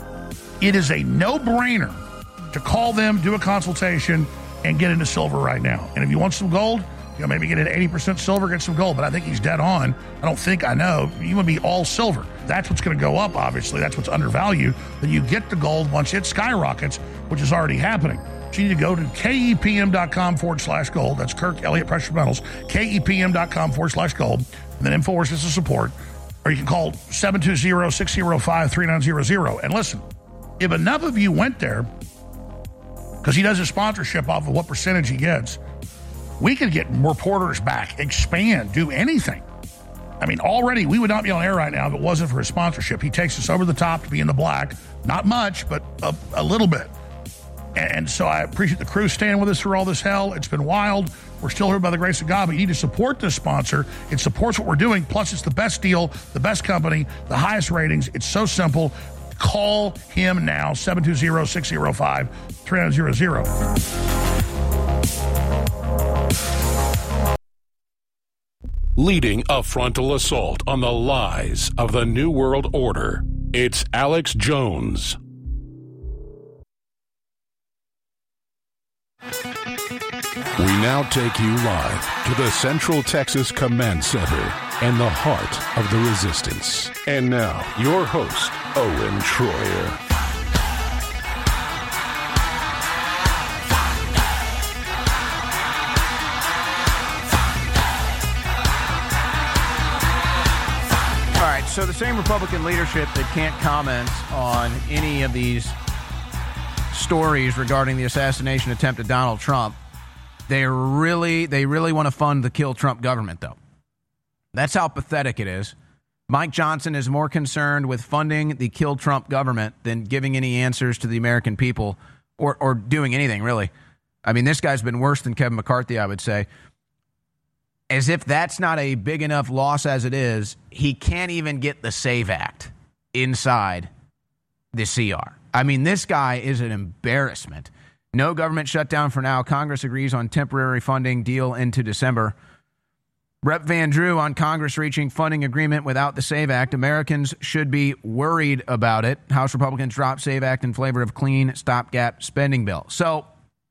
Speaker 8: it is a no-brainer to call them, do a consultation, and get into silver right now. And if you want some gold, you know, maybe get an eighty percent silver, get some gold. But I think he's dead on. I don't think I know. You would be all silver. That's what's going to go up, obviously. That's what's undervalued. Then you get the gold once it skyrockets, which is already happening. So you need to go to kepm.com forward slash gold. That's Kirk Elliott Precious Metals. kepm.com forward slash gold. And then InfoWars is the support. Or you can call seven two zero, six zero five, three nine zero zero. And listen, if enough of you went there, because he does his sponsorship off of what percentage he gets, we could get reporters back, expand, do anything. I mean, already we would not be on air right now if it wasn't for his sponsorship. He takes us over the top to be in the black. Not much, but a, a little bit. And so I appreciate the crew staying with us through all this hell. It's been wild. We're still here by the grace of God, but you need to support this sponsor. It supports what we're doing. Plus, it's the best deal, the best company, the highest ratings. It's so simple. Call him now, seven two zero, six zero five, three nine zero zero.
Speaker 5: Leading a frontal assault on the lies of the New World Order, it's Alex Jones. We now take you live to the Central Texas Command Center and the heart of the resistance. And now, your host, Owen Schroyer.
Speaker 1: All right, so the same Republican leadership that can't comment on any of these stories regarding the assassination attempt at Donald Trump, they really, they really want to fund the kill Trump government, though. That's how pathetic it is. Mike Johnson is more concerned with funding the kill Trump government than giving any answers to the American people or, or doing anything, really. I mean, this guy's been worse than Kevin McCarthy, I would say. As if that's not a big enough loss as it is, he can't even get the SAVE Act inside the C R. I mean, this guy is an embarrassment. No government shutdown for now. Congress agrees on temporary funding deal into December. Representative Van Drew on Congress reaching funding agreement without the SAVE Act. Americans should be worried about it. House Republicans drop SAVE Act in favor of clean stopgap spending bill. So,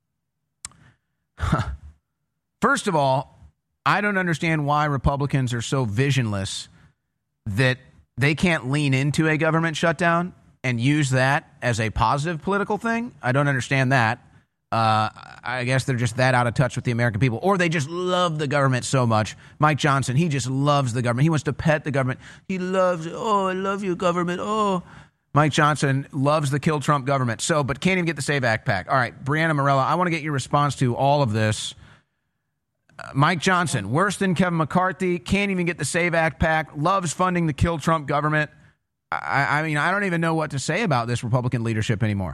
Speaker 1: first of all, I don't understand why Republicans are so visionless that they can't lean into a government shutdown and use that as a positive political thing. I don't understand that. Uh, I guess they're just that out of touch with the American people. Or they just love the government so much. Mike Johnson, he just loves the government. He wants to pet the government. He loves, oh, I love you, government. Oh, Mike Johnson loves the kill Trump government. So, but can't even get the SAVE Act back. All right, Brianna Morella, I want to get your response to all of this. Uh, Mike Johnson, worse than Kevin McCarthy, can't even get the SAVE Act back, loves funding the kill Trump government. I, I mean, I don't even know what to say about this Republican leadership anymore.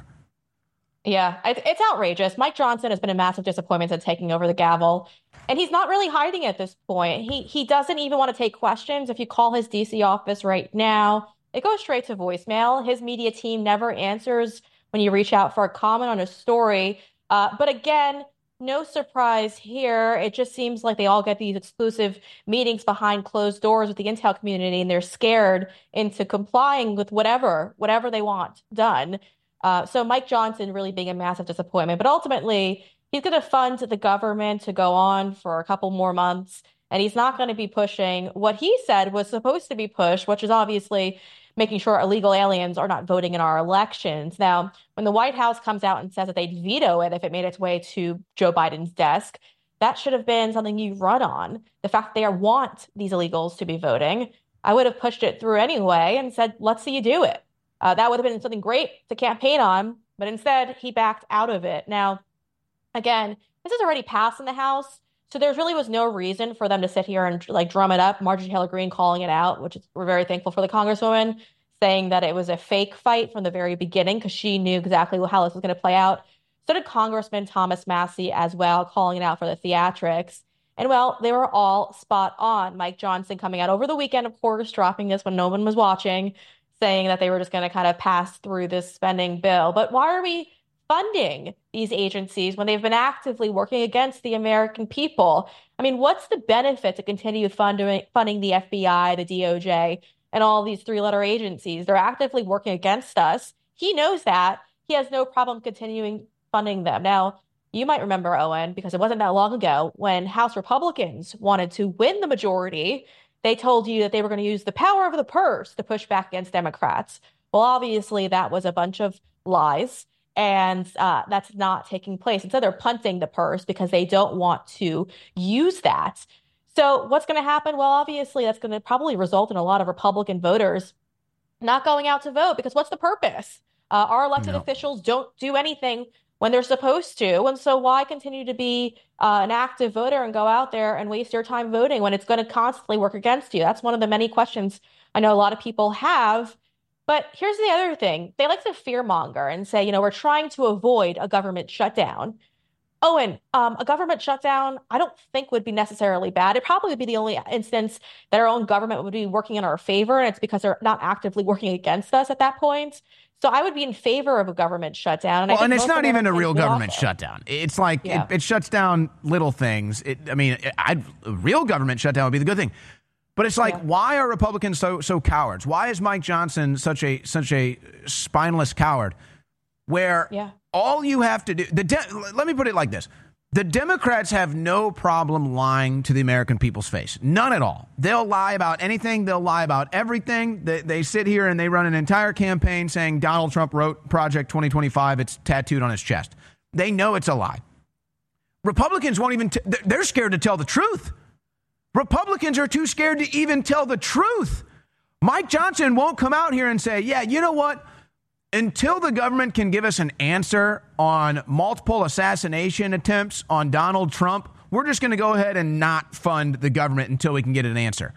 Speaker 6: Yeah, it's outrageous. Mike Johnson has been a massive disappointment since taking over the gavel, and he's not really hiding at this point. He he doesn't even want to take questions. If you call his D C office right now, it goes straight to voicemail. His media team never answers when you reach out for a comment on a story. Uh, but again, no surprise here. It just seems like they all get these exclusive meetings behind closed doors with the intel community, and they're scared into complying with whatever, whatever they want done. Uh, so Mike Johnson really being a massive disappointment, but ultimately he's going to fund the government to go on for a couple more months, and he's not going to be pushing what he said was supposed to be pushed, which is obviously making sure illegal aliens are not voting in our elections. Now, when the White House comes out and says that they'd veto it if it made its way to Joe Biden's desk, that should have been something you run on. The fact that they want these illegals to be voting, I would have pushed it through anyway and said, let's see you do it. Uh, that would have been something great to campaign on, but instead he backed out of it. Now, again, this is already passed in the House, so there really was no reason for them to sit here and like drum it up. Marjorie Taylor Greene calling it out, which is, we're very thankful for the Congresswoman, saying that it was a fake fight from the very beginning because she knew exactly how this was going to play out. So did Congressman Thomas Massie as well, calling it out for the theatrics. And well, they were all spot on. Mike Johnson coming out over the weekend, of course, dropping this when no one was watching, saying that they were just going to kind of pass through this spending bill. But why are we funding these agencies when they've been actively working against the American people? I mean, what's the benefit to continue funding, funding the F B I, the D O J, and all these three-letter agencies? They're actively working against us. He knows that. He has no problem continuing funding them. Now, you might remember, Owen, because it wasn't that long ago, when House Republicans wanted to win the majority, they told you that they were going to use the power of the purse to push back against Democrats. Well, obviously, that was a bunch of lies, and uh, that's not taking place. Instead, they're punting the purse because they don't want to use that. So what's going to happen? Well, obviously, that's going to probably result in a lot of Republican voters not going out to vote, because what's the purpose? Uh, our elected no. officials don't do anything when they're supposed to. And so why continue to be uh, an active voter and go out there and waste your time voting when it's going to constantly work against you? That's one of the many questions I know a lot of people have. But here's the other thing. They like to fearmonger and say, you know, we're trying to avoid a government shutdown. Owen, um, a government shutdown, I don't think would be necessarily bad. It probably would be the only instance that our own government would be working in our favor, and it's because they're not actively working against us at that point. So I would be in favor of a government shutdown. And,
Speaker 1: well,
Speaker 6: I
Speaker 1: and it's not even a real government
Speaker 6: it.
Speaker 1: shutdown. It's like
Speaker 6: yeah.
Speaker 1: it, it shuts down little things. It, I mean, I'd, a real government shutdown would be the good thing. But it's like, yeah. why are Republicans so so cowards? Why is Mike Johnson such a such a spineless coward? Where
Speaker 6: yeah.
Speaker 1: all you have to do, the de- let me put it like this. The Democrats have no problem lying to the American people's face. None at all. They'll lie about anything. They'll lie about everything. They, they sit here and they run an entire campaign saying Donald Trump wrote Project twenty twenty-five. It's tattooed on his chest. They know it's a lie. Republicans won't even, t- they're scared to tell the truth. Republicans are too scared to even tell the truth. Mike Johnson won't come out here and say, yeah, you know what? Until the government can give us an answer on multiple assassination attempts on Donald Trump, we're just going to go ahead and not fund the government until we can get an answer.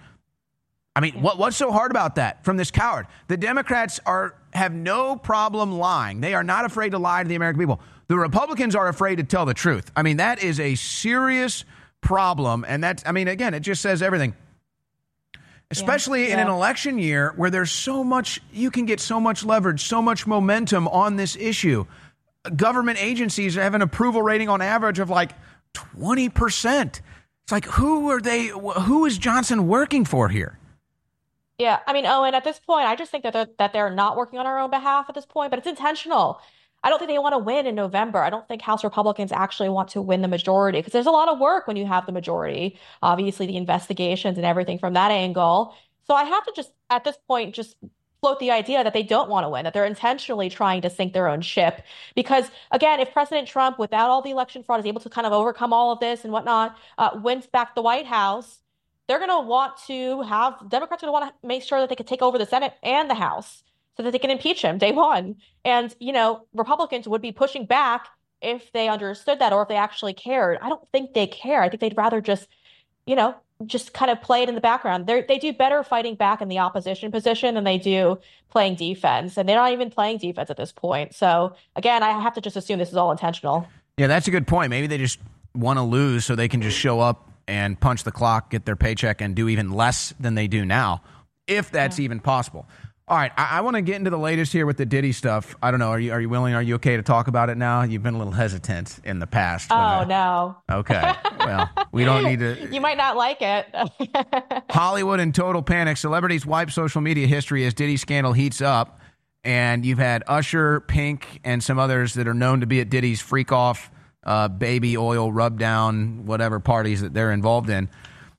Speaker 1: I mean, what, what's so hard about that from this coward? The Democrats are have no problem lying. They are not afraid to lie to the American people. The Republicans are afraid to tell the truth. I mean, that is a serious problem. And that's, I mean, again, it just says everything. especially
Speaker 6: yeah.
Speaker 1: in
Speaker 6: Yeah.
Speaker 1: an election year where there's so much, you can get so much leverage, so much momentum on this issue. Government agencies have an approval rating on average of like twenty percent. It's like, who are they? Who is Johnson working for here?
Speaker 6: Yeah, I mean, Owen, at this point, I just think that they're, that they're not working on our own behalf at this point, but it's intentional. I don't think they want to win in November. I don't think House Republicans actually want to win the majority because there's a lot of work when you have the majority. Obviously, the investigations and everything from that angle. So I have to just, at this point, just float the idea that they don't want to win, that they're intentionally trying to sink their own ship. Because, again, if President Trump, without all the election fraud, is able to kind of overcome all of this and whatnot, uh, wins back the White House, they're going to want to have, Democrats are going to want to make sure that they can take over the Senate and the House so that they can impeach him day one. And, you know, Republicans would be pushing back if they understood that or if they actually cared. I don't think they care. I think they'd rather just, you know, just kind of play it in the background. They they do better fighting back in the opposition position than they do playing defense. And they're not even playing defense at this point. So, again, I have to just assume this is all intentional.
Speaker 1: Yeah, that's a good point. Maybe they just want to lose so they can just show up and punch the clock, get their paycheck, and do even less than they do now, if that's yeah. even possible. All right, I, I want to get into the latest here with the Diddy stuff. I don't know. Are you are you willing? Are you okay to talk about it now? You've been a little hesitant in the past.
Speaker 6: Oh,
Speaker 1: I,
Speaker 6: no.
Speaker 1: Okay. Well, we don't need to.
Speaker 6: You might not like it.
Speaker 1: Hollywood in total panic. Celebrities wipe social media history as Diddy scandal heats up. And you've had Usher, Pink, and some others that are known to be at Diddy's freak off, uh, baby oil, rub down, whatever parties that they're involved in.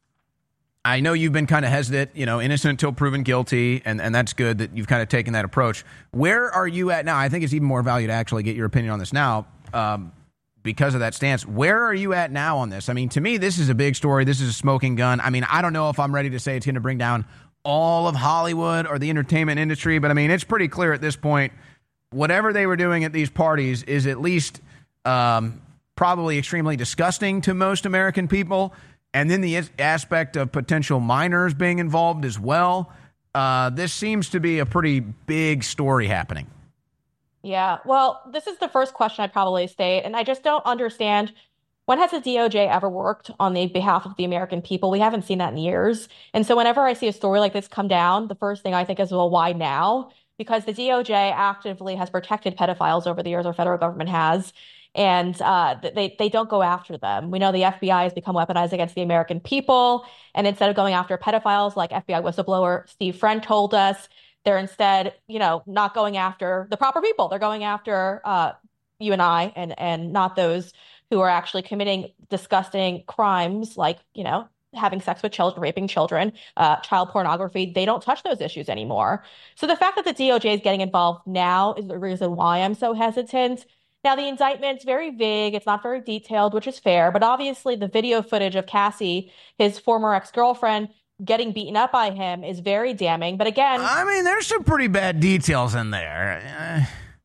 Speaker 1: I know you've been kind of hesitant, you know, innocent until proven guilty, and, and that's good that you've kind of taken that approach. Where are you at now? I think it's even more value to actually get your opinion on this now um, because of that stance. Where are you at now on this? I mean, to me, this is a big story. This is a smoking gun. I mean, I don't know if I'm ready to say it's going to bring down all of Hollywood or the entertainment industry, but I mean, it's pretty clear at this point, whatever they were doing at these parties is at least um, probably extremely disgusting to most American people. And then the aspect of potential minors being involved as well. Uh, this seems to be a pretty big story happening.
Speaker 6: Yeah, well, this is the first question I'd probably state, and I just don't understand. When has the D O J ever worked on the behalf of the American people? We haven't seen that in years. And so whenever I see a story like this come down, the first thing I think is, well, why now? Because the D O J actively has protected pedophiles over the years, our federal government has. And uh, they, they don't go after them. We know the F B I has become weaponized against the American people. And instead of going after pedophiles, like F B I whistleblower Steve Friend told us, they're instead, you know, not going after the proper people. They're going after uh, you and I and, and not those who are actually committing disgusting crimes like, you know, having sex with children, raping children, uh, child pornography. They don't touch those issues anymore. So the fact that the D O J is getting involved now is the reason why I'm so hesitant. Now, the indictment's very vague. It's not very detailed, which is fair. But obviously, the video footage of Cassie, his former ex-girlfriend, getting beaten up by him is very damning. But again...
Speaker 1: I mean, there's some pretty bad details in there.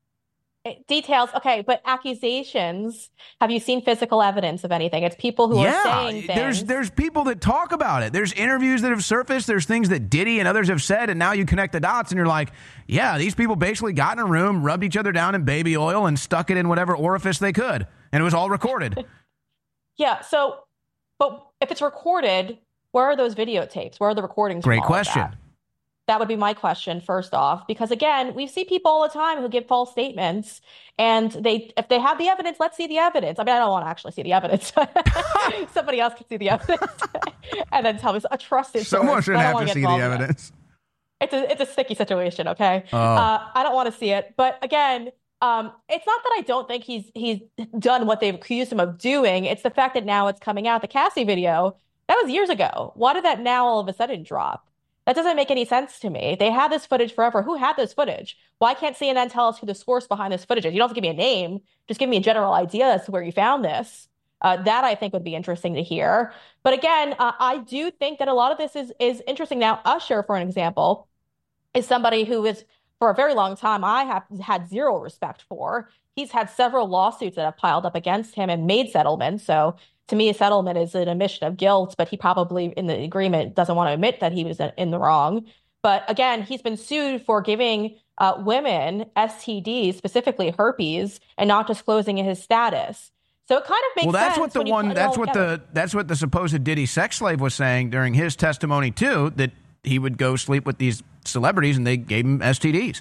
Speaker 6: Details, okay, but accusations, have you seen physical evidence of anything? It's people who
Speaker 1: yeah,
Speaker 6: are saying things.
Speaker 1: There's, there's people that talk about it. There's interviews that have surfaced. There's things that Diddy and others have said, and now you connect the dots, and you're like, yeah, these people basically got in a room, rubbed each other down in baby oil, and stuck it in whatever orifice they could, and it was all recorded.
Speaker 6: Yeah, so, but if it's recorded, where are those videotapes? Where are the recordings?
Speaker 1: Great
Speaker 6: from all
Speaker 1: question.
Speaker 6: Of that? That would be my question, first off, because again, we see people all the time who give false statements, and they, if they have the evidence, let's see the evidence. I mean, I don't want to actually see the evidence. Somebody else can see the evidence and then tell me a trusted source.
Speaker 1: Someone should have to see the evidence.
Speaker 6: It's a it's a sticky situation, okay?
Speaker 1: Oh.
Speaker 6: Uh, I don't want to see it, but again, um, it's not that I don't think he's he's done what they've accused him of doing. It's the fact that now it's coming out. The Cassie video, that was years ago. Why did that now all of a sudden drop? That doesn't make any sense to me. They had this footage forever. Who had this footage? Why can't C N N tell us who the source behind this footage is? You don't have to give me a name. Just give me a general idea as to where you found this. Uh, that I think would be interesting to hear. But again, uh, I do think that a lot of this is is interesting. Now, Usher, for an example, is somebody who is, for a very long time, I have had zero respect for. He's had several lawsuits that have piled up against him and made settlements. So to me, a settlement is an admission of guilt, but he probably in the agreement doesn't want to admit that he was in the wrong. But again, he's been sued for giving uh, women S T Ds, specifically herpes, and not disclosing his status. So it kind of makes sense.
Speaker 1: Well, that's what the one. That's what
Speaker 6: together.
Speaker 1: the that's what the supposed Diddy sex slave was saying during his testimony too. That he would go sleep with these celebrities and they gave him S T Ds.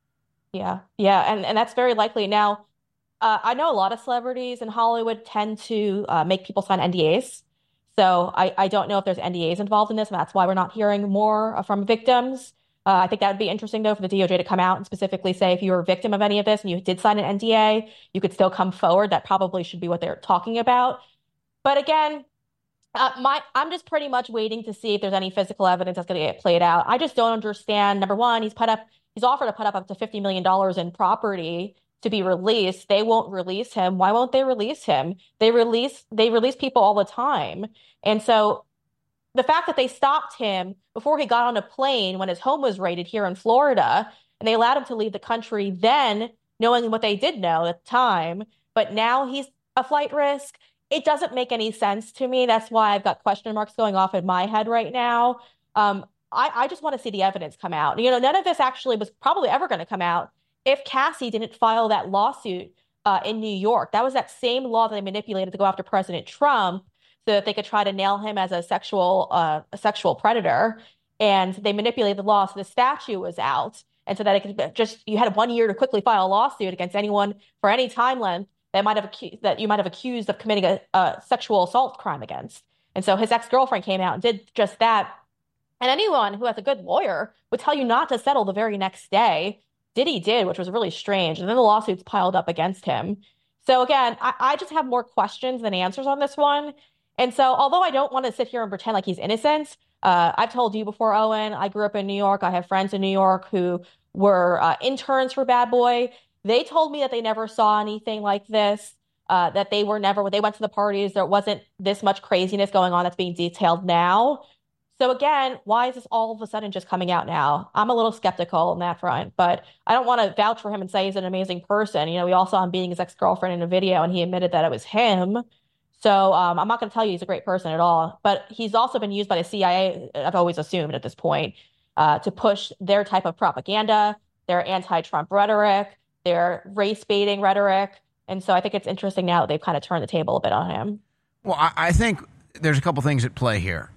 Speaker 6: Yeah, yeah, and, and that's very likely. Now, uh, I know a lot of celebrities in Hollywood tend to uh, make people sign N D As. So I, I don't know if there's N D As involved in this, and that's why we're not hearing more from victims. Uh, I think that would be interesting, though, for the D O J to come out and specifically say if you were a victim of any of this and you did sign an N D A, you could still come forward. That probably should be what they're talking about. But again, uh, my I'm just pretty much waiting to see if there's any physical evidence that's going to get played out. I just don't understand. Number one, he's put up he's offered to put up up to fifty million dollars in property to be released. They won't release him. Why won't they release him? They release they release people all the time. And so the fact that they stopped him before he got on a plane when his home was raided here in Florida, and they allowed him to leave the country then, knowing what they did know at the time, but now he's a flight risk, it doesn't make any sense to me. That's why I've got question marks going off in my head right now. Um, I, I just want to see the evidence come out. You know, none of this actually was probably ever going to come out if Cassie didn't file that lawsuit uh, in New York. That was that same law that they manipulated to go after President Trump so that they could try to nail him as a sexual uh, a sexual predator. And they manipulated the law so the statute was out. And so that it could just, you had one year to quickly file a lawsuit against anyone for any time length that might have accused, that you might have accused of committing a, a sexual assault crime against. And so his ex-girlfriend came out and did just that. And anyone who has a good lawyer would tell you not to settle the very next day. Diddy did, which was really strange. And then the lawsuits piled up against him. So again, I, I just have more questions than answers on this one. And so although I don't want to sit here and pretend like he's innocent, uh, I've told you before, Owen, I grew up in New York. I have friends in New York who were uh, interns for Bad Boy. They told me that they never saw anything like this, uh, that they were never, when they went to the parties, there wasn't this much craziness going on that's being detailed now. So again, why is this all of a sudden just coming out now? I'm a little skeptical on that front, but I don't want to vouch for him and say he's an amazing person. You know, we all saw him beating his ex-girlfriend in a video and he admitted that it was him. So um, I'm not going to tell you he's a great person at all, but he's also been used by the C I A, I've always assumed at this point, uh, to push their type of propaganda, their anti-Trump rhetoric, their race-baiting rhetoric. And so I think it's interesting now that they've kind of turned the table a bit on him.
Speaker 1: Well, I, I think there's a couple things at play here.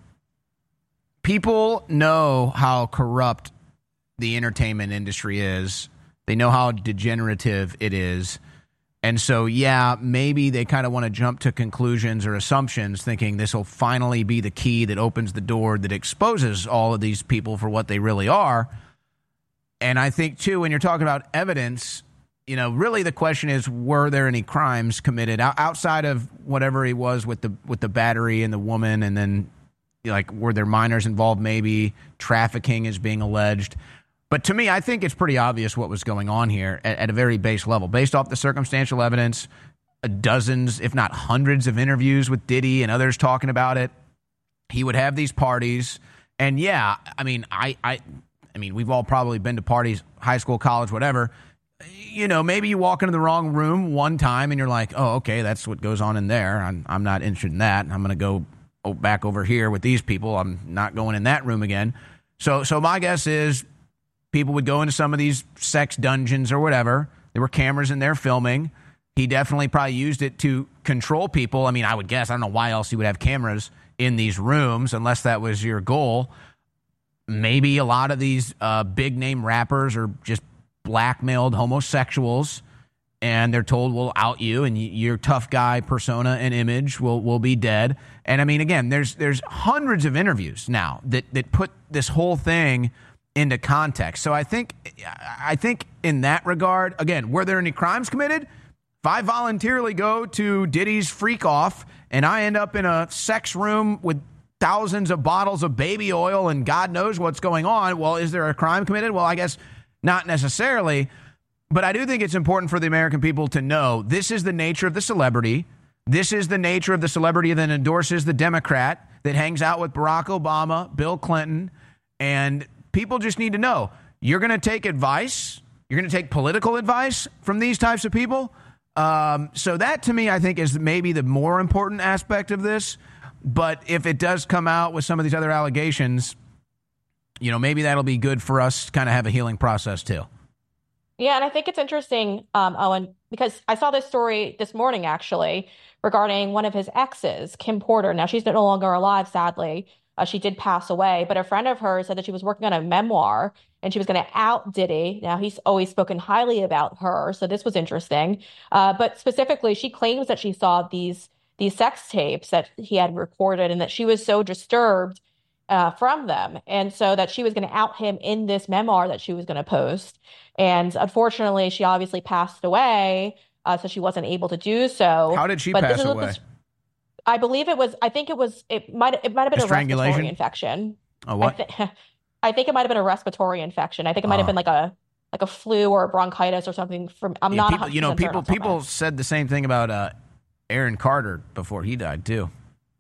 Speaker 1: People know how corrupt the entertainment industry is. They know how degenerative it is. And so, yeah, maybe they kind of want to jump to conclusions or assumptions thinking this will finally be the key that opens the door that exposes all of these people for what they really are. And I think, too, when you're talking about evidence, you know, really the question is, were there any crimes committed outside of whatever he was with the with the battery and the woman, and then, like, were there minors involved? Maybe trafficking is being alleged. But to me, I think it's pretty obvious what was going on here at, at a very base level. Based off the circumstantial evidence, dozens, if not hundreds of interviews with Diddy and others talking about it. He would have these parties. And yeah, I mean, I, I, I mean, we've all probably been to parties, high school, college, whatever. You know, maybe you walk into the wrong room one time and you're like, oh, okay, that's what goes on in there. I'm, I'm not interested in that. I'm going to go back over here with these people. I'm not going in that room again. So, so my guess is, people would go into some of these sex dungeons or whatever. There were cameras in there filming. He definitely probably used it to control people. I mean, I would guess. I don't know why else he would have cameras in these rooms unless that was your goal. Maybe a lot of these uh, big-name rappers are just blackmailed homosexuals, and they're told, we'll out you, and your tough guy persona and image will will be dead. And, I mean, again, there's there's hundreds of interviews now that, that put this whole thing into context. So I think I think in that regard, again, were there any crimes committed? If I voluntarily go to Diddy's freak off and I end up in a sex room with thousands of bottles of baby oil and God knows what's going on, well, is there a crime committed? Well, I guess not necessarily. But I do think it's important for the American people to know this is the nature of the celebrity. This is the nature of the celebrity that endorses the Democrat that hangs out with Barack Obama, Bill Clinton, and people just need to know, you're going to take advice, you're going to take political advice from these types of people. Um, so that, to me, I think is maybe the more important aspect of this. But if it does come out with some of these other allegations, you know, maybe that'll be good for us to kind of have a healing process, too.
Speaker 6: Yeah, and I think it's interesting, um, Owen, because I saw this story this morning, actually, regarding one of his exes, Kim Porter. Now, she's no longer alive, sadly. Uh, she did pass away, but a friend of hers said that she was working on a memoir and she was going to out Diddy. Now, he's always spoken highly about her, so this was interesting. Uh, but specifically, she claims that she saw these these sex tapes that he had recorded and that she was so disturbed uh, from them. And so that she was going to out him in this memoir that she was going to post. And unfortunately, she obviously passed away, uh, so she wasn't able to do so.
Speaker 1: How did she
Speaker 6: but
Speaker 1: pass
Speaker 6: this is
Speaker 1: away?
Speaker 6: This, I believe it was, I think it was, it might it might have been a, a respiratory infection.
Speaker 1: A what?
Speaker 6: I, th- I think it might have been a respiratory infection. I think it might
Speaker 1: oh.
Speaker 6: have been like a like a flu or a bronchitis or something. From I'm
Speaker 1: yeah,
Speaker 6: not
Speaker 1: people, you know, people people said the same thing about uh, Aaron Carter before he died too.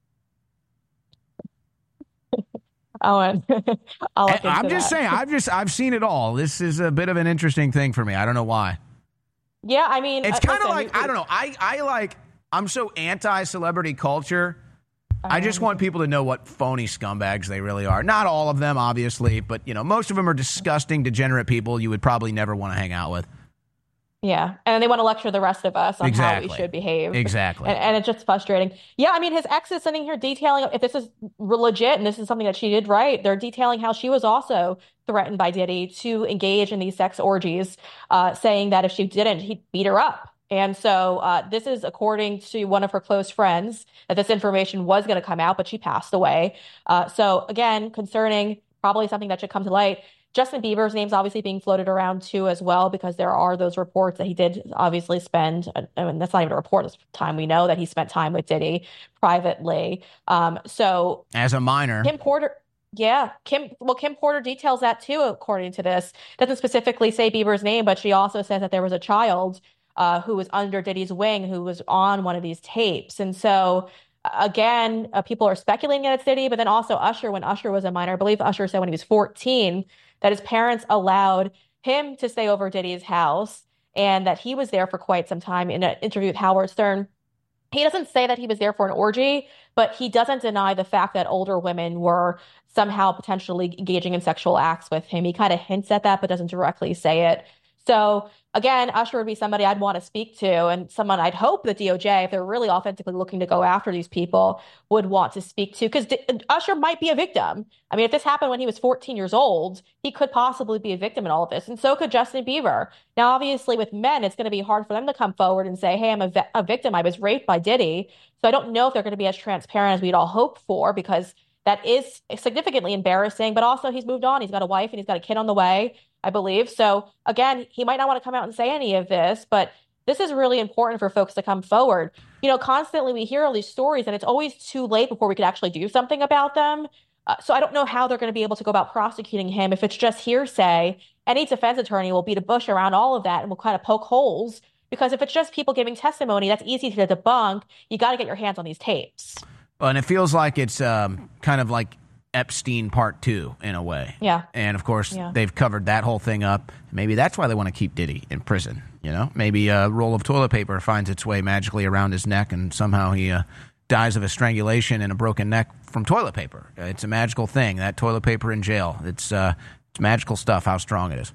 Speaker 6: Owen, I'll look into
Speaker 1: I'm just
Speaker 6: that.
Speaker 1: saying, I've just I've seen it all. This is a bit of an interesting thing for me. I don't know why.
Speaker 6: Yeah, I mean,
Speaker 1: it's
Speaker 6: uh,
Speaker 1: kind of
Speaker 6: listen,
Speaker 1: like
Speaker 6: you,
Speaker 1: I don't know. I I like I'm so anti-celebrity culture.
Speaker 6: Um,
Speaker 1: I just want people to know what phony scumbags they really are. Not all of them, obviously, but you know, most of them are disgusting, degenerate people you would probably never want to hang out with.
Speaker 6: Yeah, and they want to lecture the rest of us on
Speaker 1: exactly.
Speaker 6: how we should behave.
Speaker 1: Exactly.
Speaker 6: And, and it's just frustrating. Yeah, I mean, his ex is sitting here detailing, if this is legit and this is something that she did right, they're detailing how she was also threatened by Diddy to engage in these sex orgies, uh, saying that if she didn't, he'd beat her up. And so uh, this is according to one of her close friends that this information was going to come out, but she passed away. Uh, so again, concerning, probably something that should come to light. Justin Bieber's name's obviously being floated around too as well, because there are those reports that he did obviously spend, I mean, that's not even a report, it's time we know that he spent time with Diddy privately. Um, so
Speaker 1: as a minor.
Speaker 6: Kim Porter, yeah, Kim, well, Kim Porter details that too, according to this. Doesn't specifically say Bieber's name, but she also says that there was a child uh, who was under Diddy's wing who was on one of these tapes. And so again, uh, people are speculating that it's Diddy, but then also Usher, when Usher was a minor, I believe Usher said when he was fourteen, that his parents allowed him to stay over Diddy's house and that he was there for quite some time. In an interview with Howard Stern, he doesn't say that he was there for an orgy, but he doesn't deny the fact that older women were somehow potentially engaging in sexual acts with him. He kind of hints at that, but doesn't directly say it. So again, Usher would be somebody I'd want to speak to, and someone I'd hope the D O J, if they're really authentically looking to go after these people, would want to speak to, because D- Usher might be a victim. I mean, if this happened when he was fourteen years old, he could possibly be a victim in all of this, and so could Justin Bieber. Now, obviously, with men, it's going to be hard for them to come forward and say, hey, I'm a, vi- a victim. I was raped by Diddy. So I don't know if they're going to be as transparent as we'd all hope for, because that is significantly embarrassing, but also he's moved on. He's got a wife and he's got a kid on the way, I believe. So again, he might not want to come out and say any of this, but this is really important for folks to come forward. You know, constantly we hear all these stories and it's always too late before we could actually do something about them. Uh, so I don't know how they're going to be able to go about prosecuting him if it's just hearsay. Any defense attorney will beat a bush around all of that and will kind of poke holes, because if it's just people giving testimony, that's easy to debunk. You got to get your hands on these tapes.
Speaker 1: Well, and it feels like it's um, kind of like Epstein part two in a way.
Speaker 6: Yeah.
Speaker 1: And of course,
Speaker 6: yeah.
Speaker 1: they've covered that whole thing up. Maybe that's why they want to keep Diddy in prison. You know, maybe a roll of toilet paper finds its way magically around his neck and somehow he uh, dies of a strangulation and a broken neck from toilet paper. It's a magical thing, that toilet paper in jail. It's, uh, it's magical stuff, how strong it is.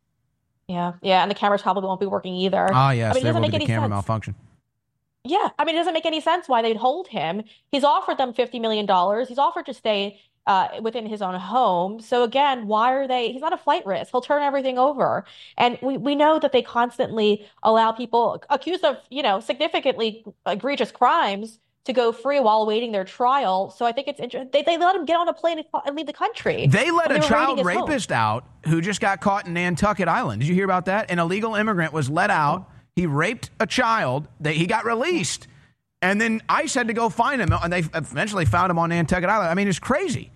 Speaker 6: Yeah. Yeah. And the cameras probably won't be working either.
Speaker 1: Ah, yes.
Speaker 6: I mean,
Speaker 1: there will be the
Speaker 6: any
Speaker 1: camera
Speaker 6: sense.
Speaker 1: malfunction.
Speaker 6: Yeah. I mean, it doesn't make any sense why they'd hold him. He's offered them fifty million dollars. He's offered to stay uh, within his own home. So again, why are they, he's not a flight risk. He'll turn everything over. And we, we know that they constantly allow people accused of, you know, significantly egregious crimes to go free while awaiting their trial. So I think it's interesting. They, they let him get on a plane and leave the country.
Speaker 1: They let a
Speaker 6: they
Speaker 1: child rapist home. out who just got caught in Nantucket Island. Did you hear about that? An illegal immigrant was let out. He raped a child. They, he got released. And then ICE had to go find him. And they eventually found him on Nantucket Island. I mean, it's crazy.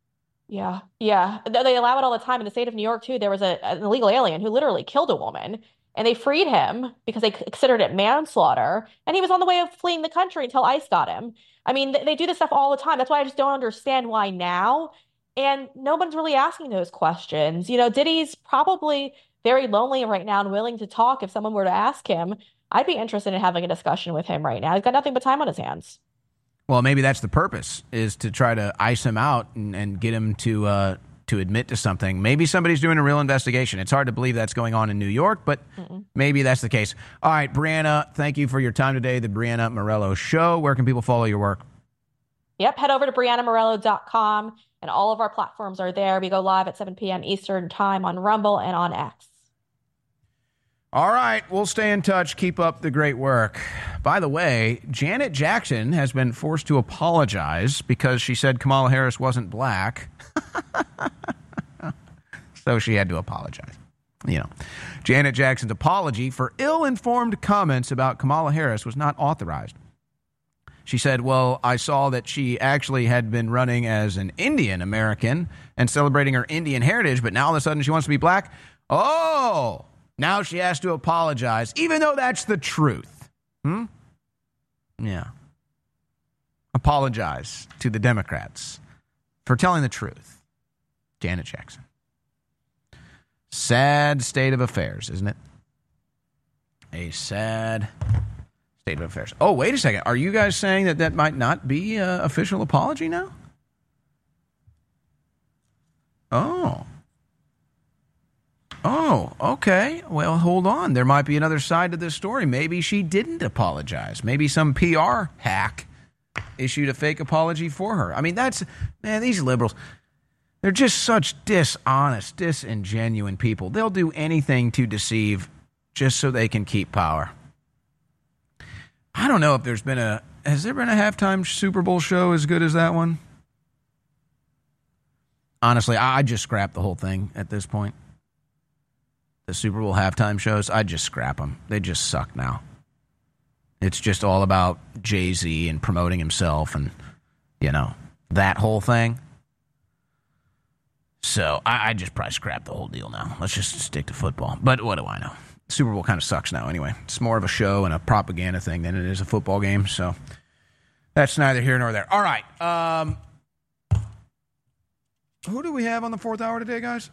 Speaker 6: Yeah, yeah. They allow it all the time. In the state of New York, too, there was a, an illegal alien who literally killed a woman. And they freed him because they considered it manslaughter. And he was on the way of fleeing the country until ICE got him. I mean, they do this stuff all the time. That's why I just don't understand why now. And no one's really asking those questions. You know, Diddy's probably very lonely right now and willing to talk if someone were to ask him. I'd be interested in having a discussion with him right now. He's got nothing but time on his hands.
Speaker 1: Well, maybe that's the purpose, is to try to ice him out and, and get him to uh, to admit to something. Maybe somebody's doing a real investigation. It's hard to believe that's going on in New York, but Mm-mm. maybe that's the case. All right, Brianna, thank you for your time today. The Brianna Morello Show. Where can people follow your work?
Speaker 6: Yep, head over to Brianna Morello dot com, and all of our platforms are there. We go live at seven p.m. Eastern time on Rumble and on X.
Speaker 1: All right, we'll stay in touch. Keep up the great work. By the way, Janet Jackson has been forced to apologize because she said Kamala Harris wasn't black. So she had to apologize. You know, Janet Jackson's apology for ill-informed comments about Kamala Harris was not authorized. She said, well, I saw that she actually had been running as an Indian American and celebrating her Indian heritage, but now all of a sudden she wants to be black. Oh, now she has to apologize, even though that's the truth. Hmm? Yeah. Apologize to the Democrats for telling the truth. Janet Jackson. Sad state of affairs, isn't it? A sad state of affairs. Oh, wait a second. Are you guys saying that that might not be an official apology now? Oh. Oh, okay. Well, hold on. There might be another side to this story. Maybe she didn't apologize. Maybe some P R hack issued a fake apology for her. I mean, that's, man, these liberals, they're just such dishonest, disingenuine people. They'll do anything to deceive just so they can keep power. I don't know if there's been a, has there been a halftime Super Bowl show as good as that one? Honestly, I just scrap the whole thing at this point. The Super Bowl halftime shows, I just scrap them. They just suck now. It's just all about Jay-Z and promoting himself and, you know, that whole thing. So I, I just probably scrap the whole deal now. Let's just stick to football. But what do I know? Super Bowl kind of sucks now anyway. It's more of a show and a propaganda thing than it is a football game. So that's neither here nor there. All right. Um, who do we have on the fourth hour today, guys?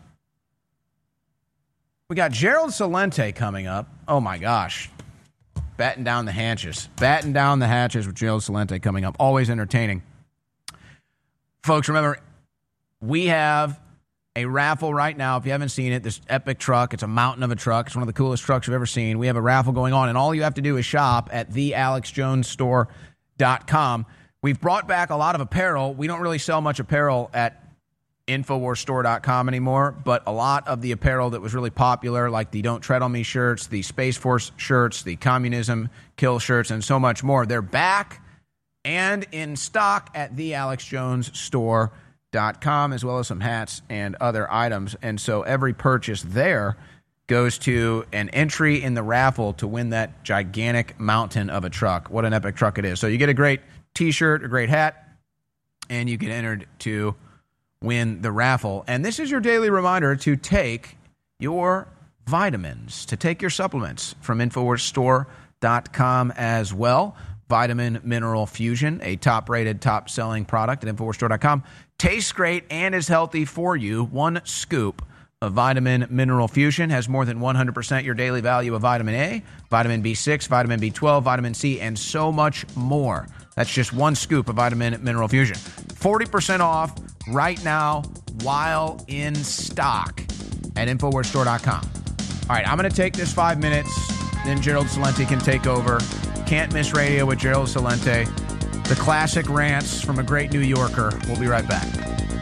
Speaker 1: We got Gerald Celente coming up. Oh, my gosh. Batten down the hatches. Batten down the hatches with Gerald Celente coming up. Always entertaining. Folks, remember, we have a raffle right now. If you haven't seen it, this epic truck. It's a mountain of a truck. It's one of the coolest trucks you've ever seen. We have a raffle going on, and all you have to do is shop at the alex jones store dot com. We've brought back a lot of apparel. We don't really sell much apparel at infowars store dot com anymore, but a lot of the apparel that was really popular, like the Don't Tread on Me shirts, the Space Force shirts, the Communism Kill shirts, and so much more, they're back and in stock at the alex jones store dot com, as well as some hats and other items. And so every purchase there goes to an entry in the raffle to win that gigantic mountain of a truck. What an epic truck it is. So you get a great t-shirt, a great hat, and you get entered to win the raffle. And this is your daily reminder to take your vitamins, to take your supplements from infowars store dot com as well. Vitamin Mineral Fusion, a top-rated, top-selling product at infowars store dot com. Tastes great and is healthy for you. One scoop of Vitamin Mineral Fusion has more than one hundred percent your daily value of vitamin A, vitamin B six, vitamin B twelve, vitamin C, and so much more. That's just one scoop of Vitamin Mineral Fusion. forty percent off right now while in stock at infowars store dot com. All right, I'm going to take this five minutes. Then Gerald Celente can take over. Can't Miss Radio with Gerald Celente. The classic rants from a great New Yorker. We'll be right back.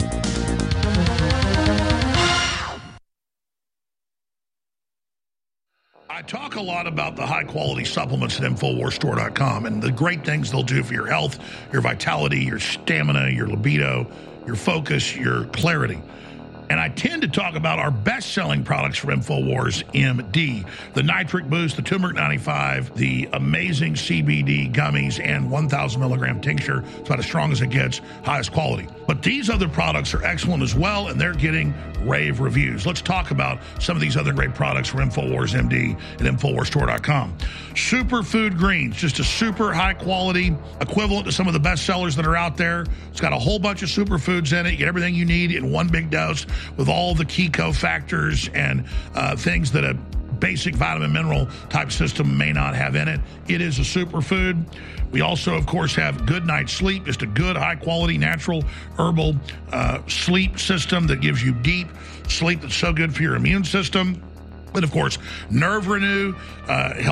Speaker 8: I talk a lot about the high-quality supplements at infowars store dot com and the great things they'll do for your health, your vitality, your stamina, your libido, your focus, your clarity. And I tend to talk about our best-selling products from InfoWars M D, the Nitric Boost, the Turmeric ninety-five, the amazing C B D gummies, and one thousand milligram tincture. It's about as strong as it gets, highest quality. But these other products are excellent as well, and they're getting rave reviews. Let's talk about some of these other great products from InfoWars M D at infowars store dot com. Superfood Greens, just a super high-quality equivalent to some of the best sellers that are out there. It's got a whole bunch of superfoods in it. You get everything you need in one big dose, with all the key cofactors and uh, things that a basic vitamin mineral type system may not have in it. It is a superfood. We also, of course, have Good Night Sleep, just a good, high-quality, natural, herbal uh, sleep system that gives you deep sleep that's so good for your immune system. And, of course, Nerve Renew uh, helps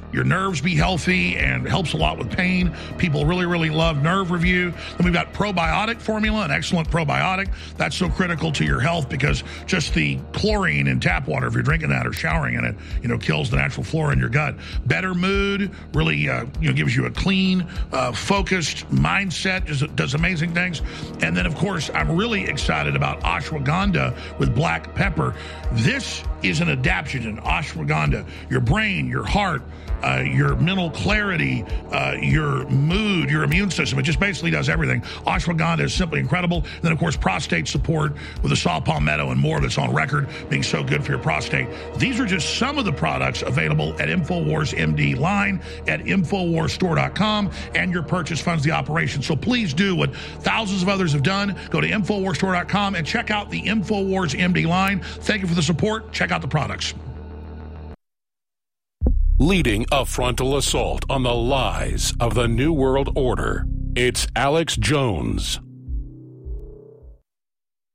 Speaker 8: your nerves be healthy and helps a lot with pain. People really, really love Nerve Review. Then we've got probiotic formula, an excellent probiotic. That's so critical to your health because just the chlorine in tap water, if you're drinking that or showering in it, you know, kills the natural flora in your gut. Better mood, really, uh, you know, gives you a clean, uh, focused mindset, just does amazing things. And then, of course, I'm really excited about ashwagandha with black pepper. This is an adaptogen, ashwagandha. Your brain, your heart, uh, your mental clarity, uh, your mood, your immune system. It just basically does everything. Ashwagandha is simply incredible. And then, of course, prostate support with the saw palmetto and more that's on record being so good for your prostate. These are just some of the products available at InfoWars M D line at Infowars Store dot com, and your purchase funds the operation. So please do what thousands of others have done. Go to Infowars Store dot com and check out the InfoWars M D line. Thank you for the support. Check out the products.
Speaker 5: Leading a frontal assault on the lies of the New World Order, it's Alex Jones